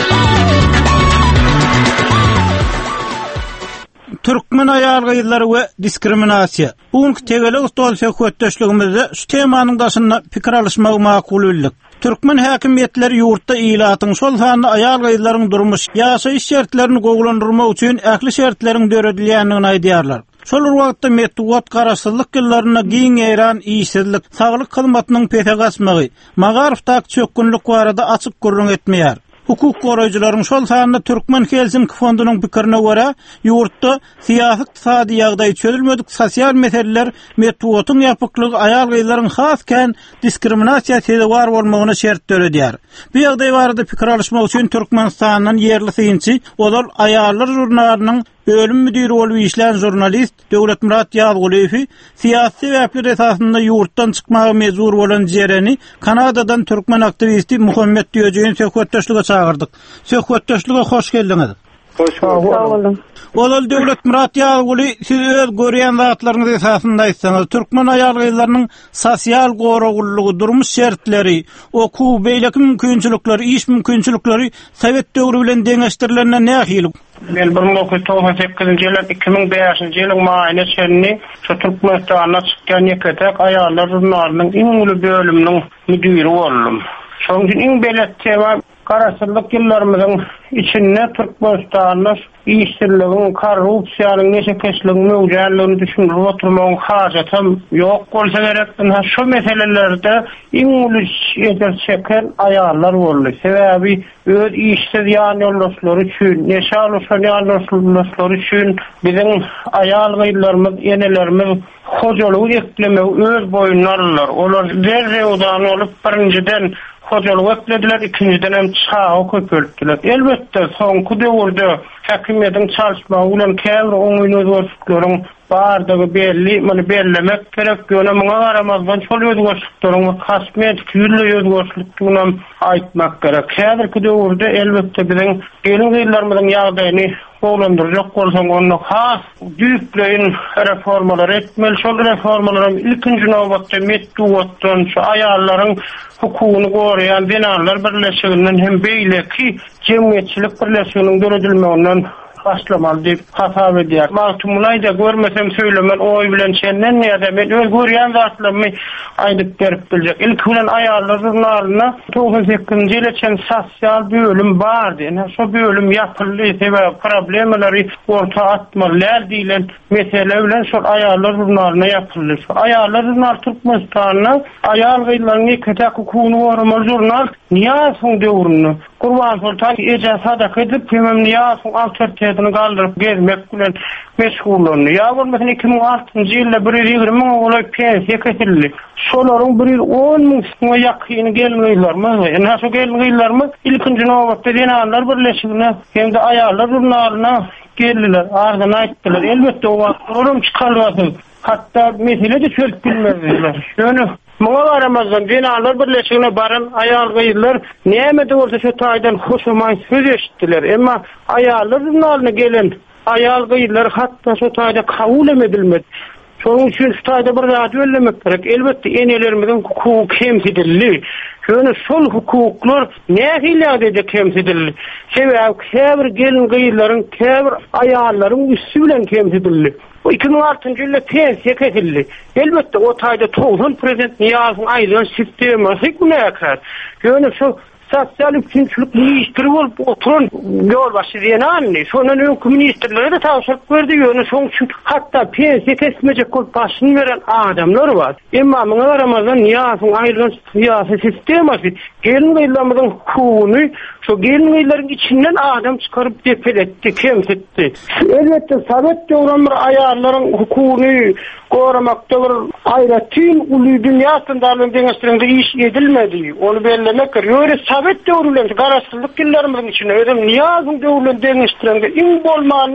Türkmen ayal gaýylary we diskriminasiýa. Buňky Tegelik Stol söhbetdeşligimizde şu temanyň daşynda pikir alışmagy makul bildik. Türkmen häkimetleri ýurtda ilatyň şol sany ayal gaýylaryň durmuş, ýaşaýyş şertlerini gowlandyrmak üçin ähli şertleriň döredilýändigini aýdýarlar. Şol wagtda metduat garaşsyzlyk ýyllaryna giň eýran işsizlik, saglyk hyzmatynyň pete gasmagy, magarifdak çökünlik barada açyk gurrun etmeýär. Hukuk goraýjylaryň şol sanyna Türkmen Helsinki fondunyň pikirine görä, ýurtda syýasy ykdysady ýagdaý çözülmedik sosial meseleler metduatyň ýapyklygy ayal gaýylaryň hasken diskriminasiýa sebäbi bar bolmagyna şert döredýär. Bu ýagdaý barada pikir alışmak üçin Türkmenistanyň yerli synçy, olar ayallar jurnalynyň bölüm müdiri bolup işleyen jurnalist Döwletmurat Ýazguliýew syýasy sebäpler esasynda ýurtdan çykmagy mezur bolan jereni Kanadadan türkmen aktivisti Muhammed Diýejeň söhbetdeşlige çagyrdyk. Söhbetdeşlige hoş geldiňiz. Hoş bulduk. Olal Döwletmurat Ýazguly, siz öz görýän zatlaryňyz esasynda aýtsaňyz, türkmen ayal gaýylarynyň sosial goragullygy, durmuş şertleri, okuw, beýleki mümkinçilikleri, iş mümkinçilikleri Sowet döwri bilen deňeşdirilenine nähili? Men bir ming dokuz yüz toxsan sekizinji ýylyň iki ming beşinji ýylyň maýyna şerni şu Türkmenistana çykkan ýeketek ayallar jurnalynyň iň uly bölüminiň müdiri boldum. Şoň üçin iň belet tema garaşsyzlyk ýyllarymyzyň içinde Türkmenistanyň işsizligiň, korrupsiýanyň neçe kesligini mewjudlygyny düşünip oturmagyň hajaty ýok bolsa gerek. Şu meselelerde iň uly ýeter çeken ayallar boldy. Sebäbi öz işsiz ýan ýoldaşlary üçin, neşe alşan ýan ýoldaşlary üçin biziň ayal gaýylarymyz, enelerimiz hojalyk eklemek öz boýuna alýar. Olar derrewdan olup birinciden hojalyk eklediler, ikinciden hem çağı köpeltdiler. Elbette soňky döwürde häkimetiň çalşmagy bilen käbir oňyny özgörşükleriň bardygy belli, muny bellemek gerek. Ýöne muňa garamazdan şol özgörşükleriň hasmet küýle özgörşükligini aýtmak gerek. Häzirki döwürde elbette biziň gelin gaýylarymyzyň ýagdaýyny gowlandyrjak bolsaň onu has düýpleýin reformalar etmeli. Şol reformalaryň ilkinji nowbatda metduatdan şu aýallaryň hukugyny goraýan Dinarlar Birleşiginden hem beýleki jemgyýetçilik birleşiginiň döredilmeginden başlamaly diýip hasap edýär. Magtumulayda görmesem söylemen oý bilen çenden ýa-da men öz görýän zatlarymy aýdyp berip biljek. Ilk bilen ayallar jurnalyna toxsan sekizinji ýyla çen sosial bölüm bardy. Ene şu bölüm ýapyldy, sebäp problemleri orta atmalar diýilen mesele bilen şu ayallar jurnalyna ýapyldy. Şu ayallar jurnaly Türkmenistanyň ayal gaýylaryny kötek hukugyny goramaly jurnal Niýasoň döwrüni Gurban Sultan eje sadak edip hemem Niýasoň awtoritetini galdyryp gezmek bilen meşgullandy. Ýa bolmasyn iki ming altynjy ýylda bir yüz ýygrimi müň olay pensiýa kesildi. Şolaryň bir yüz on müň soňa ýakyny gelmeýärmi? Ene şu gelmeýärmi? Ilkinji nowbatda Dinarlar Birleşigine hem de ayallar jurnalyna geldiler, ardan aýtdylar. Elbette o orum çykarlady. Hatda mesele de çölüp bilmezdiler. Şöni muňa garamazdan Dinarlar Birleşigine baran ayal gaýylar näme de bolsa şu taýdan hoşamaý söz eşitdiler. Emma ayallar jurnalyna gelen ayal gaýylar hatda şu taýda kabul edilmedi. Şonuň üçin şu taýda bir radio ellemek gerek. Elbette enelerimiziň hukuky kemsidildi. Şöni şol hukuklar nähilerde kemsidildi. Sebäbi käbir gelin gaýylaryň, käbir aýallaryň üstü bilen kemsidildi. O iki ming altynjy ýylda pensiýa kesildi. Elbette o taýda toğsan prezident Niýazoň aýdylan sistematy günäkär. Şöni şu sosial üçinçilik ministri bolup oturan ýol başy diýeni, şondan öňkü ministrlere de tawşyryk berdi. Ýöne şoň üçin hatda pensiýa kesmejek bolup başyny beren adamlar bar. Emma muňa garamazdan Niýazoň aýdylan syýasy sistematy gelin gaýylarymyzyň hukugyny şu gelin gaýylaryň içinden adam çykaryp depeletdi, kemsetdi. Elbette Sowet döwründe aýallaryň hukugyny goramakda bir aýratyn uly dünýasynda deňeşdirende iş edilmedi. Onu bellemek gerek. Sowet döwründe garaşsyzlyk ýyllarymyzyň içinde özüm Niýazoň döwründe deňeşdirende iň bolmanyna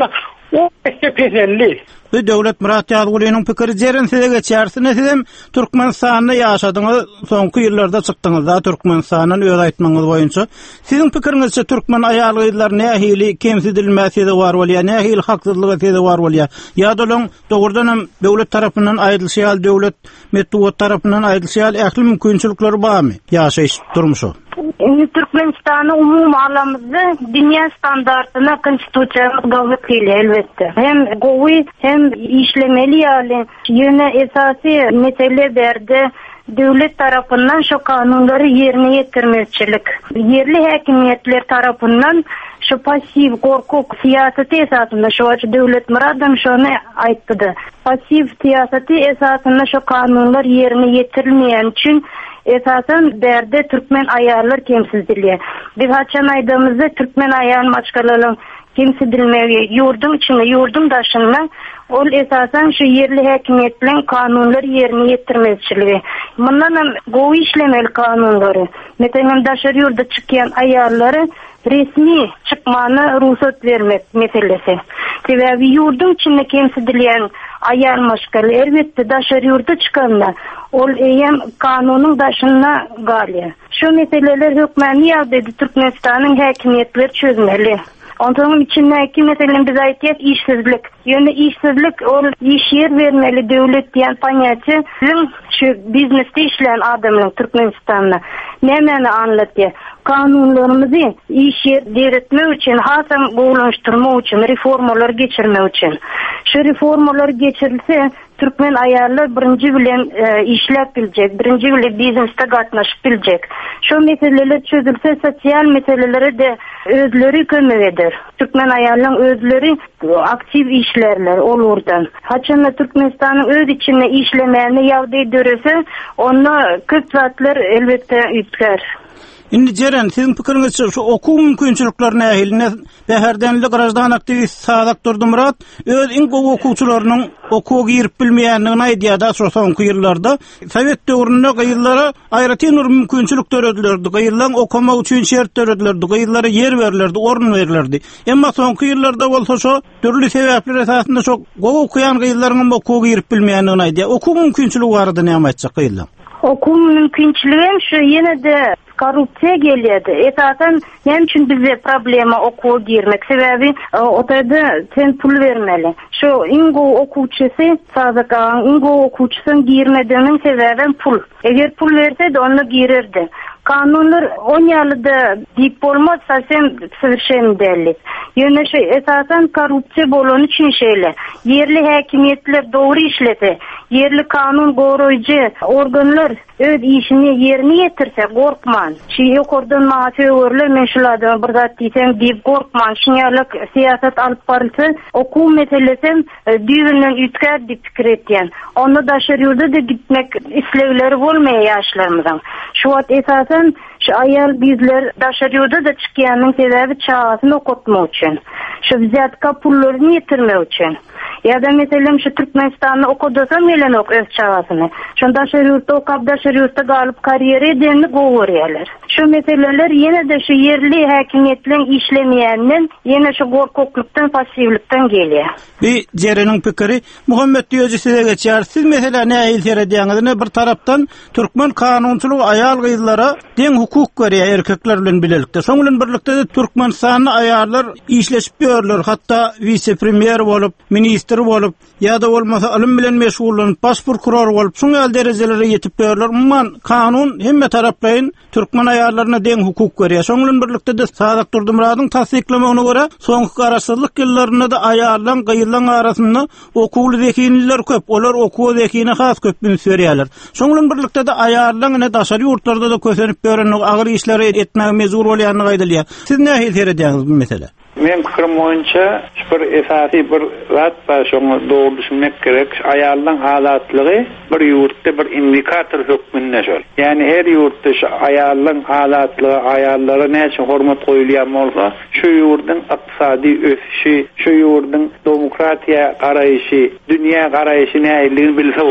O işte pezelli. Bu Döwlet Murat Ýazgulynyň pikiri jeren size geçersin. Sizem Türkmenistanda ýaşadyňyz, soňky ýyllarda çykdyňyz da Türkmenistanyň öz aýtmaňyz boýunça. Siziň pikiriňizçe türkmen aýalgylar nähili kemsidilmäsidi bar bolýar, nähili haksızlygy bar bolýar. Ýa-da olaň dogrudan hem döwlet tarapyndan aýdylýar, döwlet metod tarapyndan aýdylýar, ähli mümkinçilikleri barmy ýaşaýyş durmuşy? Türkmenistan'ı umum alamızda dünya standartına konstitusiyanı gavretliyle elbette. Hem govi hem işlemeli yani yöne esası mesele berdi. Devlet tarafından şu kanunları yerine getirmekçilik. Yerli hakimiyetler tarafından şu pasiv korku siyaseti esasında şu açı devlet muradım şunu ayttıdı. Pasiv siyaseti esasında şu kanunlar yerine getirilmeyen için esasen derde Türkmen ayarlar kemsizdirliği. Biz haçan aydığımızda Türkmen ayarın başkalarının kemsidilmeyi yurdum içinde yurdum daşınma ol esasen şu yerli hakimiyetlerin kanunları yerine getirmezçiliği. Bundan hem goğu işlemeli kanunları. Mesela daşarı yurda çıkayan ayarları resmi çıkmanı ruhsat vermek meselesi. Sebebi yurdum içinde kemsidilyen ayar maşkalı elbette daşarı yurda çıkanlar. Ol eyem kanunun daşına galiye. Şu meseleler hükmeni ya dedi Türkmenistan'ın hakimiyetleri çözmeli. Ondan içindeki meselenin bize aytiyat işsizlik. Yönde işsizlik ol iş yer vermeli devlet diyen panyatı şu bizneste işleyen adamın Türkmenistan'la ne meni anlatıyor. Kanunlarımızı iş yer deretme için, hasam boğulaştırma için, reformalar geçirme için. Şu reformalar geçirilse Türkmen ayarlar birinci bilen e, işlep bilecek, birinci bilen bizneste gatnaşıp bilecek. Şu meseleler çözülse sosyal meseleleri de özleri kömevedir. Türkmen ayarların özleri aktif işlerler olurdan. Haçanla Türkmenistan'ın öz içinde işlemeyeni yavdi dörese onu köp zatlar elbette ütker. Indi jeren sizin pikiriňizçe şu okuw mümkinçiliklerine ähiline bäherdenlik garaşdan aktivist Sadak Durdumurat öz iň gowy okuwçylarynyň okuwga girip bilmeýändigini aýdýar-da şu soňky ýyllarda. Sowet döwründe gyýyllara aýratyn mümkinçilik töredildi. Gyýyllaň okumak üçin şert töredildi. Gyýyllara ýer berildi, orun berildi. Emma soňky ýyllarda bolsa şu dürli sebäpler esasında çok gowy okuyan gyýyllaryň okuwga girip bilmeýändigini aýdýar. Okuw mümkinçiligi barada näme aýtjak gyýyllar? Okuw mümkinçiligi şu ýene de korrupsiya gelýärdi. Esasen näme üçin bize problema okuwa girmek? Sebebi otayda sen pul vermeli. Şu ingo okuwçysy Sazakan ingo okuwçysyň girmediğinin sebebi pul. Eger pul verse de onu girirdi. Kanunlar on ýylda dip bolmasa sen sırşen belli. Ýöne şu esasen korrupsiya bolan üçin şeýle. Yerli hakimiyetler dogry işlete, yerli kanun goraýjy organlar öz işini yerine getirse gorkman. Şi ýokurdan maňa öwürler men şulardan bir zat diýsem diýip gorkman. Şuňalyk siýasat alyp barylsa okuw meselesi düýünden ütkär diýip pikir etýän. Onda daşar ýurda da gitmek islegleri bolmaýar ýaşlarymyň. Şu wagt esasen şu ayal bizler daşar ýurda da çykýanyň sebebi çağasyny okutmak üçin. Şu ziyatka pullaryny ýetirmek üçin. Ya da mesela şu Türkmenistan'da okudusam melen ok öz çağasını. Şunda şeriyutta okap da şeriyutta galıp kariyeri edenini goğuruyorlar. Şu meseleler yine de şu yerli hakimiyetlerin işlemeyeninin yine şu korkukluktan, pasivlikten geliyor. Bir Ceren'in pikiri Muhammed Diyoji size geçer. Siz mesela ne ayıl seyrediyorsunuz? Bir taraftan Türkmen kanunçuluğu ayal gıyıllara den hukuk görüyor erkekler bilen bilelikte. Sonun birlikte de Türkmenistan'ı ayarlar işleşip görürler. Hatta vice premier olup, minister olup, ya da olmasa alım bilen meşgullanıp, pasport kurar olup, şunal derecelere yetip görürler. Umman kanun hemme taraflayın Türkmen ayarlarına den hukuk görüyor. Sonun birlikte de Sadak Durdumurat'ın tasdiklemegine göre soňky garaşsyzlyk ýyllarynda da ayarlan gyýylan arasynda okuwly zekinliler köp. Olar okuw zekine has köp berýärler. Şoňlan birlikde de ayarlan ene daşary ýurtlarda da kösenip beren agyr işleri etmäge mezur bolýanyny aýdylýar. Siz näme ýetirdiňiz bu mesele? Men pikirim boýunça bir esasy bir zat bar şoňa dogry düşünmek gerek. Ayarlan halatlygy bir ýurtda bir indikator hökmünde şol. Ýani her ýurtda şu ayarlan halatlygy, ayarlara näçe hormat goýulýan bolsa, şu ýurdun ykdysady ösüşi, şu ýurdun demokratiýa garaýşy, dünýä garaýşy näçeligini bilse bolýar.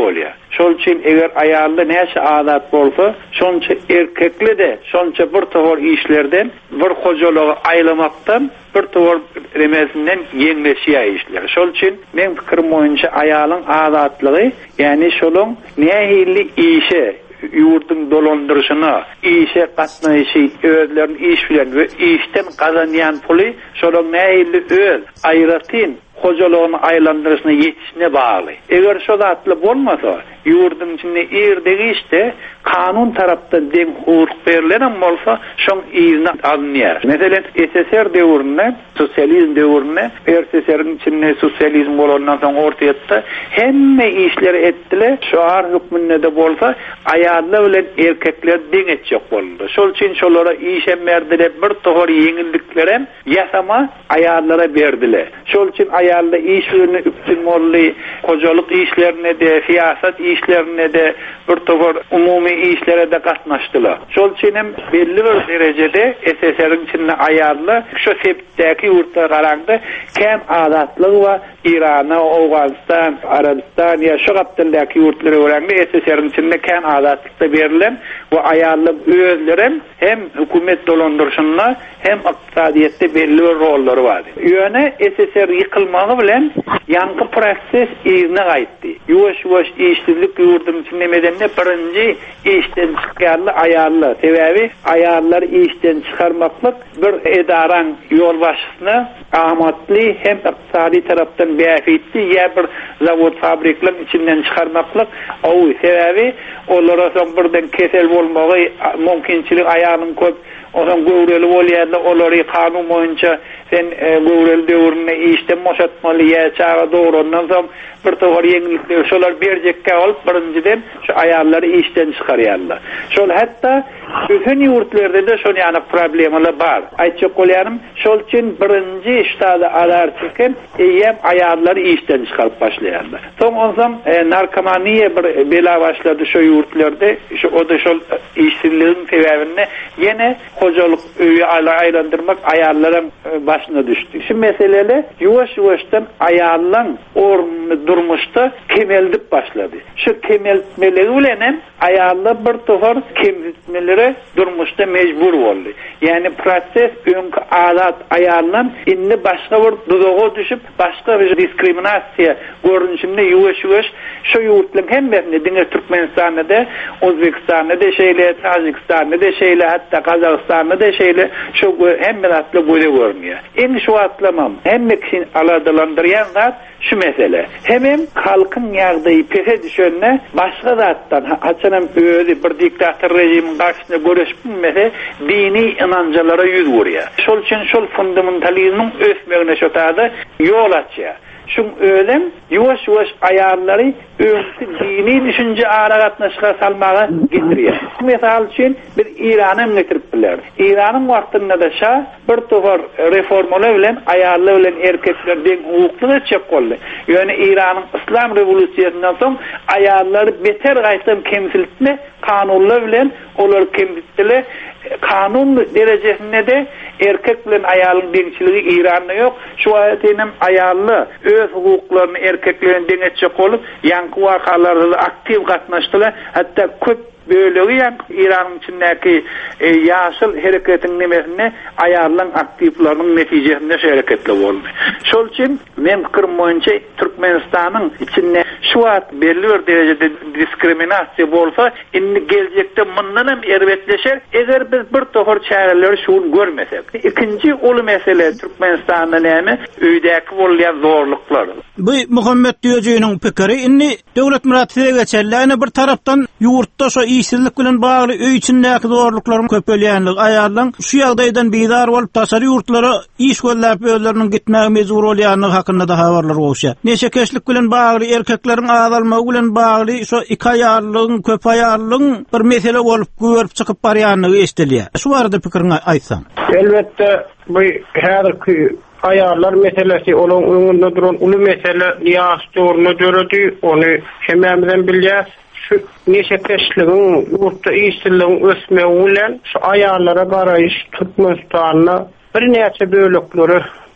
Şol üçin eger ayarlı näçe adat bolsa, şonça erkekli de, şonça bir tohor işlerden, bir hojalygy aylamaktan, bir tohor remesinden ýeňleşýär işler. Şol üçin men pikirim boýunça ayalyň adatlygy, ýani şolun nähili işe yurdun dolandırışına, işe katmayışı, özlerin iş bilen ve işten kazanyan puli, şolun nähili öz, ayratın, hojalığını aylandırışına yetişine bağlı. Eğer şol atlı bolmasa, yurdun içinde irdegi işte kanun taraftan den hukuk verilen bolsa, şon izni alınýar. Meselen S S R devrinde, sosyalizm devrinde, S S R'in içinde sosyalizm bolandan soň ortaýatda hemme işleri etdiler. Şu ar hükmünde de bolsa, ayarlar bilen erkekler deň etjek boldy. Şol üçin şolara işe berdiler, bir tohor ýeňillikler ýasama ayarlara berdiler. Şol üçin ayarlar işlerini üptülmeli, hojalyk işlerine de, siyasat işlerine de, bir tohor umumi işlere de katnaşdylar. Şol üçin hem belli bir derecede S S R'in içinde ayarlı şu sepdäki ýurtlar garagda kem adatlyk we İran, Awganistan, Arabistan ýa şu gapdäki ýurtlara görende S S R'in içinde kem adatlykda berilen we ayarlı özlerim hem hökümet dolandyrşyna hem iqtisadiýetde belli bir rollary bar. Ýöne S S R ýykylmagy bilen ýanky proses ýerine gaýtdy. Ýuwaş-ýuwaş işsizlik ýurdun içinde medenne birinji işten çykýarly ayarlı. Sebebi ayarlar işten çıkarmaklyk bir edaran yol başçysyna amatly hem iqtisadi tarapdan beýafetli ýa bir zawod fabrikalar içinden çıkarmaklyk. O sebebi olara soň birden kesel bolmagy mümkinçilik ayanyň köp. Oňa göwreli bolýarlar, olary kanun boýunça sen göwreli döwrüne işden moşatmaly ýa çağa dograndan soň bir tohar ýeňilikler şolar berjekkä bolup birinjiden şu ayarlary işden çykarýarlar. Şol hatda bütün ýurtlarda da şol ýany problemalar bar. Aýtjak bolýarym, şol üçin birinji ştada alar çeken eýem ayarlary işden çykaryp başlaýarlar. Soň onsam e, narkomaniýa bir bela başlady şu ýurtlarda, şu o da şol işsizligiň sebäbine ýene hojalyk öýü aylandyrmak ayarlaryň e, başyna düşdi. Şu meselele ýuwaş-ýuwaşdan ayarlaň orny durmuşda kemeldip başladı. Şu kemeltmeleri bilen ayarlar bir tohar kemeltmelere durmuşda mecbur boldy. Yani proses öňkü adat ayarlan indi başga bir dudaga düşüp başga bir diskriminasiýa görünüşinde ýuwaş-ýuwaş şu ýurtlaryň hemmerinde diňe Türkmenistanda da, Özbekistanda da şeýle, Tajikistanda da şeýle, hatda Kazakstanda da şeýle şu hemme atly böyle görünýär. Endi şu atlamam hemme kişini aladalandyrýan zat şu mesele. Hemem halkın ýagdaýy pese düşenne başga zatdan haçanam öýdi bir diktator rejimiň garşysynda göreşmese dini inanjalara ýüz görýär. Şol üçin şol fundamentalizmiň ösmegine şotady ýol açýar. Şun öýlem ýuwaş-ýuwaş ayarlary öňkü dini düşünje ara gatnaşyga salmagy getirýär. Mesal üçin bir Irany getirip biler. Iranyň wagtynda da şa bir tohar reformalar bilen ayarlar bilen erkekler deň hukukly çek boldy. Ýöne Iranyň İslam rewolýusiýasyndan soň ayarlary beter gaýtym kemsilitme kanunlar bilen olar kemsilitdiler. Kanun derejesinde de erkek bilen aýalyň deňçiligi Iranda ýok. Şu aýatynym aýally öz hukuklaryny erkeklerden deň etjek bolup, ýanky wakalarda aktiv gatnaşdylar. Hatda köp bölegi ýa İranyň içindäki e, ýaşyl hereketiň nemesine aýarlanan aktivlarynyň netijesinde şereketli boldy. Şol üçin men pikirim boýunça Türkmenistanyň içinde şu wagt belli bir derejede diskriminasiýa bolsa, indi geljekde mundan hem erbetleşer, eger biz bir tohar çäreleri şuny görmesek. İkinji ulu mesele Türkmenistanda näme? Öýdäki bolýan zorluklar. Bu Muhammed Diýejiňiň pikiri indi döwlet muratyna geçerler, bir tarapdan ýurtda şu işsizlik bilen bagly öý içindäki zorluklaryň köpelýänligi aýarlan şu ýagdaýdan beýdar bolup tasary ýurtlara iş golläp özleriniň gitmäge mejbur bolýanlygy hakynda da habarlar bolýar. Neçe keşlik bilen bagly erkekleriň azalmagy bilen bagly şu iki aýarlygyň köp aýarlygyň bir mesele bolup görüp çykyp barýanlygy eşdilýär. Şu barada pikiriňi aýtsaň. Elbetde bu häzirki ayarlar meselesi olan önünde duran ulu mesele ýaş döwrüne döredi, onu hememizden bilýär. Şu neçe keşligiň ýurtda işsizligiň ösmegi bilen şu ayarlara garaýyş Türkmenistanyna bir näçe bölekleri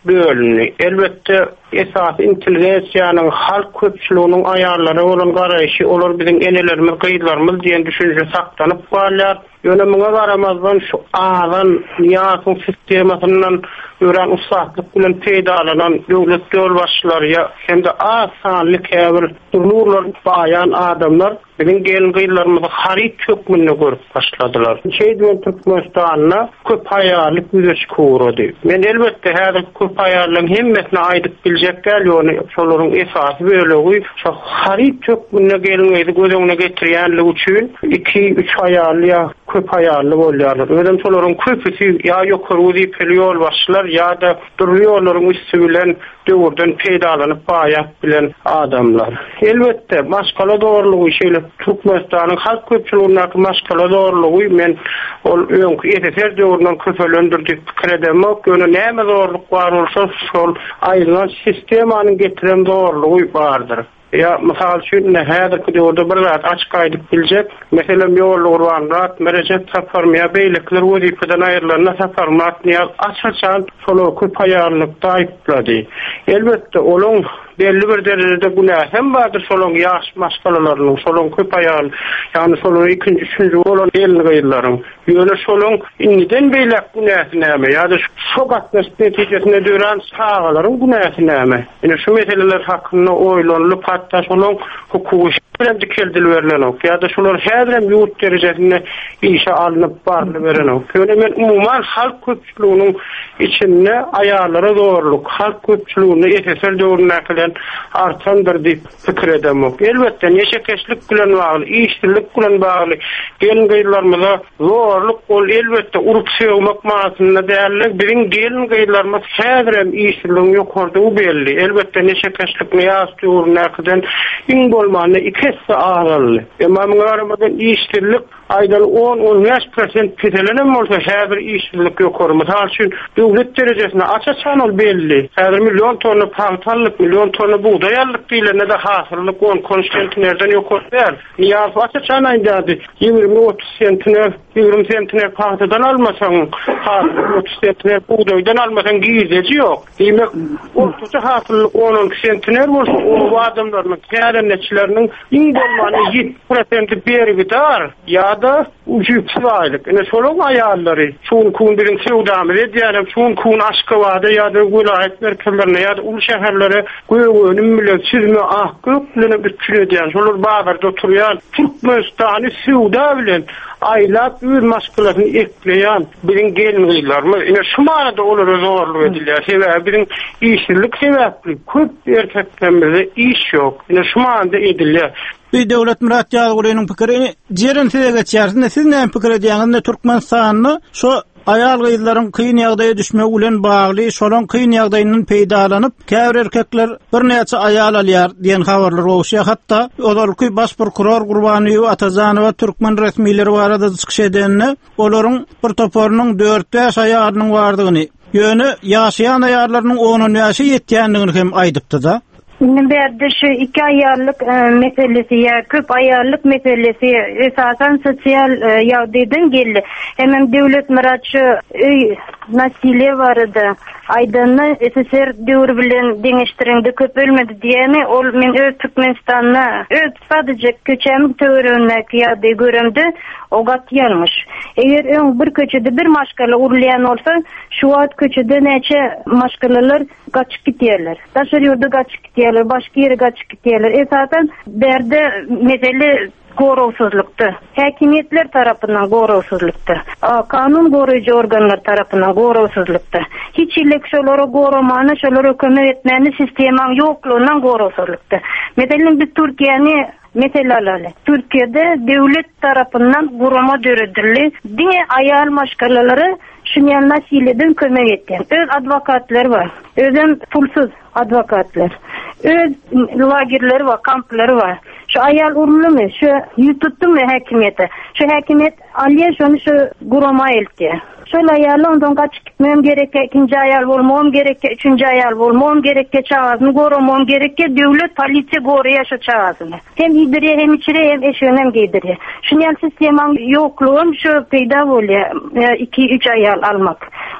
bölünü. Elbette esas intelligensiýanyň halk köpçüliginiň aýarlary bolan garaýşy olar biziň enelerimiz, gyýlarymyz diýen düşünje saklanyp galýar. Ýöne muňa garamazdan şu alan ýasyň sistemasynyň ören usatlyk bilen peýdalanan döwlet ýolbaşçylary hem-de asanlyk käbir nurlar baýan adamlar biziň gelin gyýlarymyzy haryp çökmünde görüp başladylar. Şeýdin Türkmenistanyna köp haýarlyk güzeş kurady. Men elbette häzir köp haýarlyň hemmesini aýdyp biljek ýöne şolaryň esasy bölegi şu haryp çökmünde gelinýärdi gözeňe getirýänligi üçin iki üç haýarly köp haýarly bolýarlar. Özüm şolaryň köpüsi ýa ýokary pelýol başlar ýa da durýarlaryň üstü bilen döwürden peýdalanyp baýak bilen adamlar. Elbette başkala doğrulugy şeýle Türkmenistanyň halk köpçüligine başkala doğrulugy men ol öňkü ýeteser döwründen köpelendirdik pikir edemok. Ýöne näme doğruluk bar bolsa şol aýylan sistemanyň getiren doğrulugy bardyr. Ya misal üçün nähädir ki orada bir zat açık aýdyp biljek. Meselem ýollar rat, merejek safarmaya beýlekler wezipeden aýrylanna safarmat niýaz açyçan şol köp haýarlykda aýplady. Elbette olaň belli bir derejede günah hem bardyr şolaň ýaş maşgalalarynyň, şolaň köp haýal, ýani şolaň ikinji, üçünji bolan elini gyýlaryň. Ýöne şolaň indiden beýlek günäsi näme? Ýa-da şu gatnaş netijesinde dören sagalaryň günäsi näme? Ine şu meseleler hakynda oýlanlyp hatta şolaň hukuky bilen dikildirilenok ýa-da şolar häzirem ýurt derejesinde işe alınıp barly berenok. Ýöne men umuman halk köpçüliginiň içinde aýarlara doğruluk, halk köpçüligini ýeteser döwrüne artandır diýip pikir edemok. Elbette neşekeşlik bilen bagly, işçilik bilen bagly gelin gyýlarymyza zorluk ol elbette urup söýmek manasynda däl. Biziň gelin gyýlarymyz häzirem işçiligiň ýokardygy belli. Elbette neşekeşlik ýas döwrüne iň bolmany iki hisse ağırlı. Emma muňa işçilik aýdan on on beş prosent petelenen bolsa häzir işçilik ýokary. Mysal üçin döwlet derejesinde açaçan ol belli. Häzir milyon tonna paňtallyk, milyon tonna buğday allyk diýilende de hasyrlyk on konstantnerden ýokary. Ýa açaçan aýdady. ýygrimi otuz sentine, ýygrimi sentine paňtadan almasaň, otuz sentine buğdaýdan almasaň giýizeji ýok. Demek ortaça hasyrlyk on on sentine bolsa o adamlaryň kärençileriniň iň bolmany ýetmiş prosent berigi dar. Ya da uçukçulaylık. Yani şolun ayarları, şun kun birin sevdamı ediyelim, şun kun Aşkabada ya da vilayet merkezlerine ya da ulu şehirlere göğünün millet çizme ah göklerine bir kül ediyen, şolur bağırda oturuyan, Türkmenistan'ı sevda bilen, aylak bir maskalarını ekleyen birin gelin gıylarımız. Yani şu manada olur zorlu ediliyor. Sebep birin işçilik sebepli. Köp erkeklerimizde iş yok. Yani şu manada ediliyor. Bir devlet Murat Ýalgyrynyň pikirini jeren size geçýärsiň. Siz näme pikir edýäňiz? Türkmenistanyny şu ayal gyýlaryň kyn ýagdaýa düşmek bilen bagly, şolaň kyn ýagdaýynyň peýdalanyp, käbir erkekler bir näçe ayal alýar diýen habarlar bolýar. Hatda olarky baş prokuror Gurbanowy Atazanowa türkmen resmileri barada çykyş edenine olaryň bir toporunyň dört beş aýarynyň bardygyny, ýöne ýaşaýan aýarlarynyň on ýaşy ýetýändigini hem aýdypdy da. Berde şu iki ayarlık e, meselesi ya köp ayarlık meselesi esasen sosyal e, yardımdan geldi. Hemen devlet mıraçı öy nasile vardı. Aydınlı S S R döwrü bilen deňeştirende köp ölmedi diyeni ol men öz Türkmenistan'a öz sadece köçämik töweründe ýa-da göremdi o gat ýalmış. Eger öň bir köçede bir maşgala urlayan olsa şu wagt köçede näçe maşgalalar gaçyp gitýärler. Daşar ýurda gaçyp gitýärler, başga ýere gaçyp gitýärler. Esasen berde mesele gorowsuzlukdy. Häkimetler tarapyndan gorowsuzlukdy. Kanun goraýjy organlar tarapyndan gorowsuzlukdy. Hiç ilek şolary goramany, şolary kömek etmäni sistemanyň ýoklugynyň gorowsuzlukdy. Meselem biz Türkiýany mesele alaly. Türkiýede devlet tarapyndan gorama döredildi. Diňe aýal maşgalalary şunyan nasileden kömek etdi. Öz adwokatlar var. Özüm pulsuz adwokatlar. Öz lagerler var, kampları var. Şu ayal urlumy, şu ýututdymy häkimete. Şu häkimet alýar şonu şu gurama eltdi. Şol ayal ondan gaçyp gitmem gerek, ikinji ayal bolmam gerek, üçünji ayal bolmam gerek, çağazyny goramam gerek, döwlet polisiýa goraýar şu çağazyny. Hem hidire hem içire hem eşenem giydirýär. Şunyan sistemanyň ýoklugy şu peýda bolýar, iki üç ayal almak.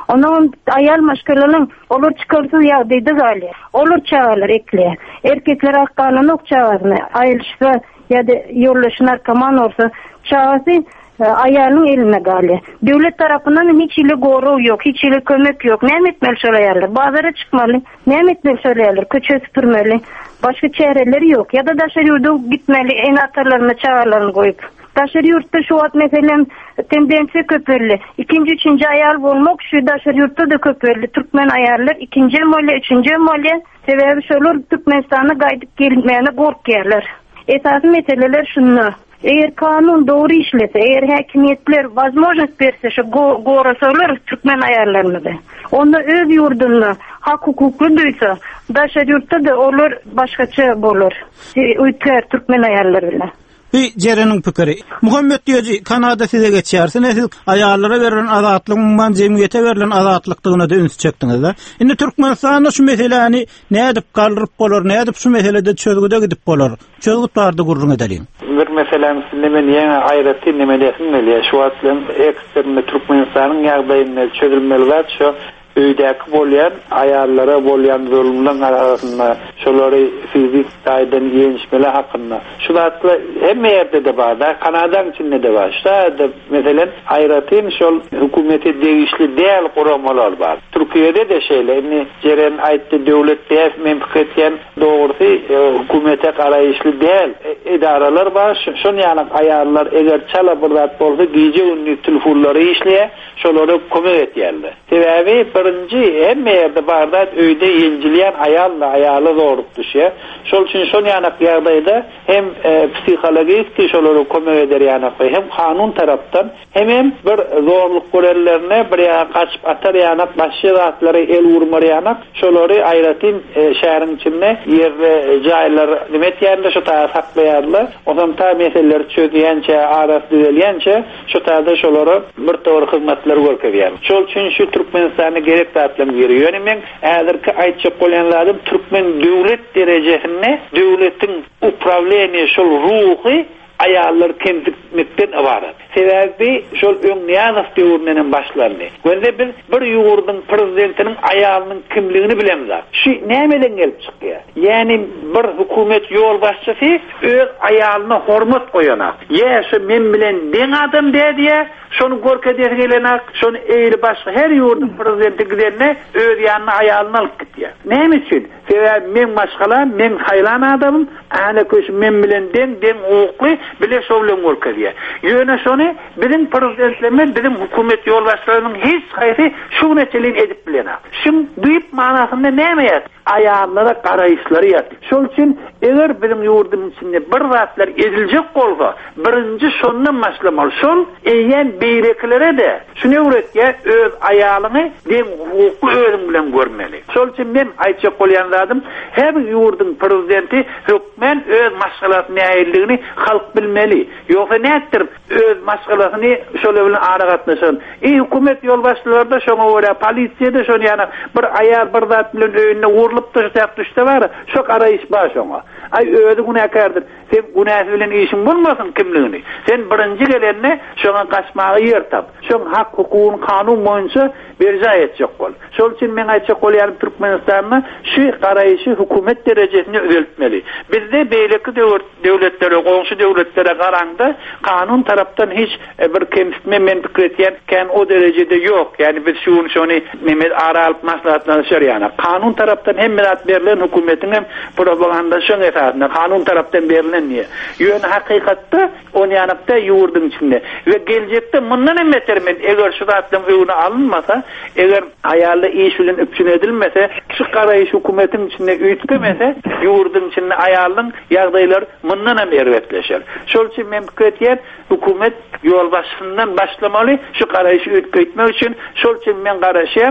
Onun ayal maşkalalan olur çıkartığı yağdıydı gali. Olur çağırır ekle. Erkekler hakkının ok çağırını. Ayılışsa ya da yollaşın arkaman olsa çağırsı ayalın eline gali. Devlet tarafından hiç ile goru yok, hiç ile kömek yok. Ne etmeli söylerler? Bazıları çıkmalı. Ne etmeli söylerler? Köçe süpürmeli. Başka çevreleri yok. Ya da daşarı yurda gitmeli. En atarlarına çağırlarını koyup. Daşarı yurtta şu at mesela tendensi köpürlü. İkinci, üçüncü ayar olmak şu daşarı yurtta da köpürlü. Türkmen ayarlar ikinci molle, üçüncü molle. Sebebi şöyle Türkmenistan'a gaydık gelmeyene korkuyorlar. Esası meseleler şunlar. Eğer kanun doğru işlese, eğer hakimiyetler возможность verse şu gorasalar Türkmen ayarlarını da. Onda öz yurdunu hak hukuklu duysa, daşarı yurtta da olur başkaça olur. Uytar Türkmen ayarlarıyla. Bir jerenin pikiri. Muhammed diýji Kanada size geçýärsin. Siz ayarlara verilen azatlygyň jemgyýete verilen azatlygyna da üns çekdiňiz da. Indi Türkmenistanda şu meseleni nädip galdyryp bolar, nädip şu meselede çözgüde gidip bolar. Çözgüt bardy gurrun edelim. Bir meselem sizleme ýene aýratdy nemedesin diýe. Şu atlan eksterne Türkmenistanyň ýagdaýyny çözülmeli we şu öýdäki bolýan ayarlara bolýan zulümleň arasynda şolary fizik taýdan ýenişmeli hakynda. Şu zatla hemme ýerde de bar da, Kanadaň içinde de bar. Şaýda meselen aýratyn şol hökümeti degişli däl guramalar bar. Türkiýede de şeýle, jeren aýtdy döwlet täsmin piketýän dogrusy hökümete garaýyşly däl idaralar bar. Şonu ýaly ayarlar eger çala bir zat bolsa gije ünlü telefonlary işleýär, şolary kömek etýärler. Sebebi birinci hemme ýerde barda öýde ýenjilýän ayalla aýaly zorup düşýär. Şol üçin şol ýanak ýagdaýda hem e, psikologik şolary kömek eder ýanak, hem kanun tarapdan hem hem bir zorluk görellerine bir ýa gaçyp atar ýanak, başga zatlary el urmar ýanak, şolary aýratyn e, şäheriň içinde ýerde jaýlar nime etýärler, şo taýda saklaýarlar. Ozam ta meseleler çözýänçe, aras düzelýänçe şo taýda şolary bir tory hyzmatlar görkezýär. Şol üçin şu Türkmenistany gerek tatlım giriyor. Yani men äzirki aýtjak bolýanlarym Türkmen döwlet derejesinde döwletin upravlenie şol ruhy ayarlar kendikmekten ibaret. Sebebi şol Öňniýazow döwründen başlandy. Gözde bir bir ýurdun prezidentiniň ayalynyň kimligini bilemiz. Şu nämeden gelip çykýar? Ýani bir hökümet ýol başçysy öz ayalyna hormat goýanak. Ýa şu men bilen deň adam diýär, şonu görkezýär gelenak, şonu eýli başga her ýurdun prezidenti giderine öz ýanyna ayalyny alyp gitýär. Näme üçin? Sebebi men başgalar, men saýlan adamym, ana köş men bilen deň deň hukukly bile şowlan görkezýär. Ýöne şonu bizim prezidentlerimiz, bizim hükümet yoldaşlarının hiç gaýry şu meseleni edip bilenak. Şim büyük manasında näme ýat? Ayarlara garaýyşlary ýat. Şol üçin eger bizim ýurdumyň içinde bir zatlar ediljek bolsa, birinji şondan başlamaly. Şol eýen beýleklere de şunu öwretýär, öz ayalyny dem hukukly özüň bilen görmeli. Şol üçin men aýtjak bolýan zadım, her ýurdun prezidenti hökmen öz maslahatyny näýerligini halk bilmeli. Ýoksa näetdir öz maslahatyny şol bilen ara gatnaşan. E hökümet ýolbaşçylary da şoňa görä, polisiýa da şonu ýana bir ayar bir zat bilen öýüne urulyp düşýär, düşse bar, şo garaýyş bar şoňa. Ay öýde günäkärdir. Sen günäsi bilen işin bolmasyn kimligini. Sen birinji gelende şoňa gaçmagy ýer tap. Şoň hak hukukyny kanun boýunça berja etjek bol. Şol üçin men aýtjak bolýarym Türkmenistanyň şu garaýyşy hökümet derejesinde özeltmeli. Bizde beýleki döwletlere, goňşy döwletlere garanda kanun tarapdan hiç e, bir kemsitme men pikretýän kan o derejede ýok. Yani biz şunu şonu Mehmet Aralyp maslahatlanýar ýa-ni. Kanun tarapdan hem merat berilen hökümetin hem propaganda şoň esasında kanun tarapdan berilen ýa. Ýöne hakykatda onu ýanykda ýurdun içinde we geljekde mundan hem betermen eger şu zatdan öwüne alınmasa, eger ayarly iş bilen üpçün edilmese, şu garaýyş hökümetin içinde üýtgemese, ýurdun içinde ayarlyň ýagdaýlar mundan hem erwetleşer. Şol üçin men pikretýär, hökümet ýol başçysyndan başlamaly, şu garaýyşy üýtgeýtmek üçin. Şol üçin men garaşýam,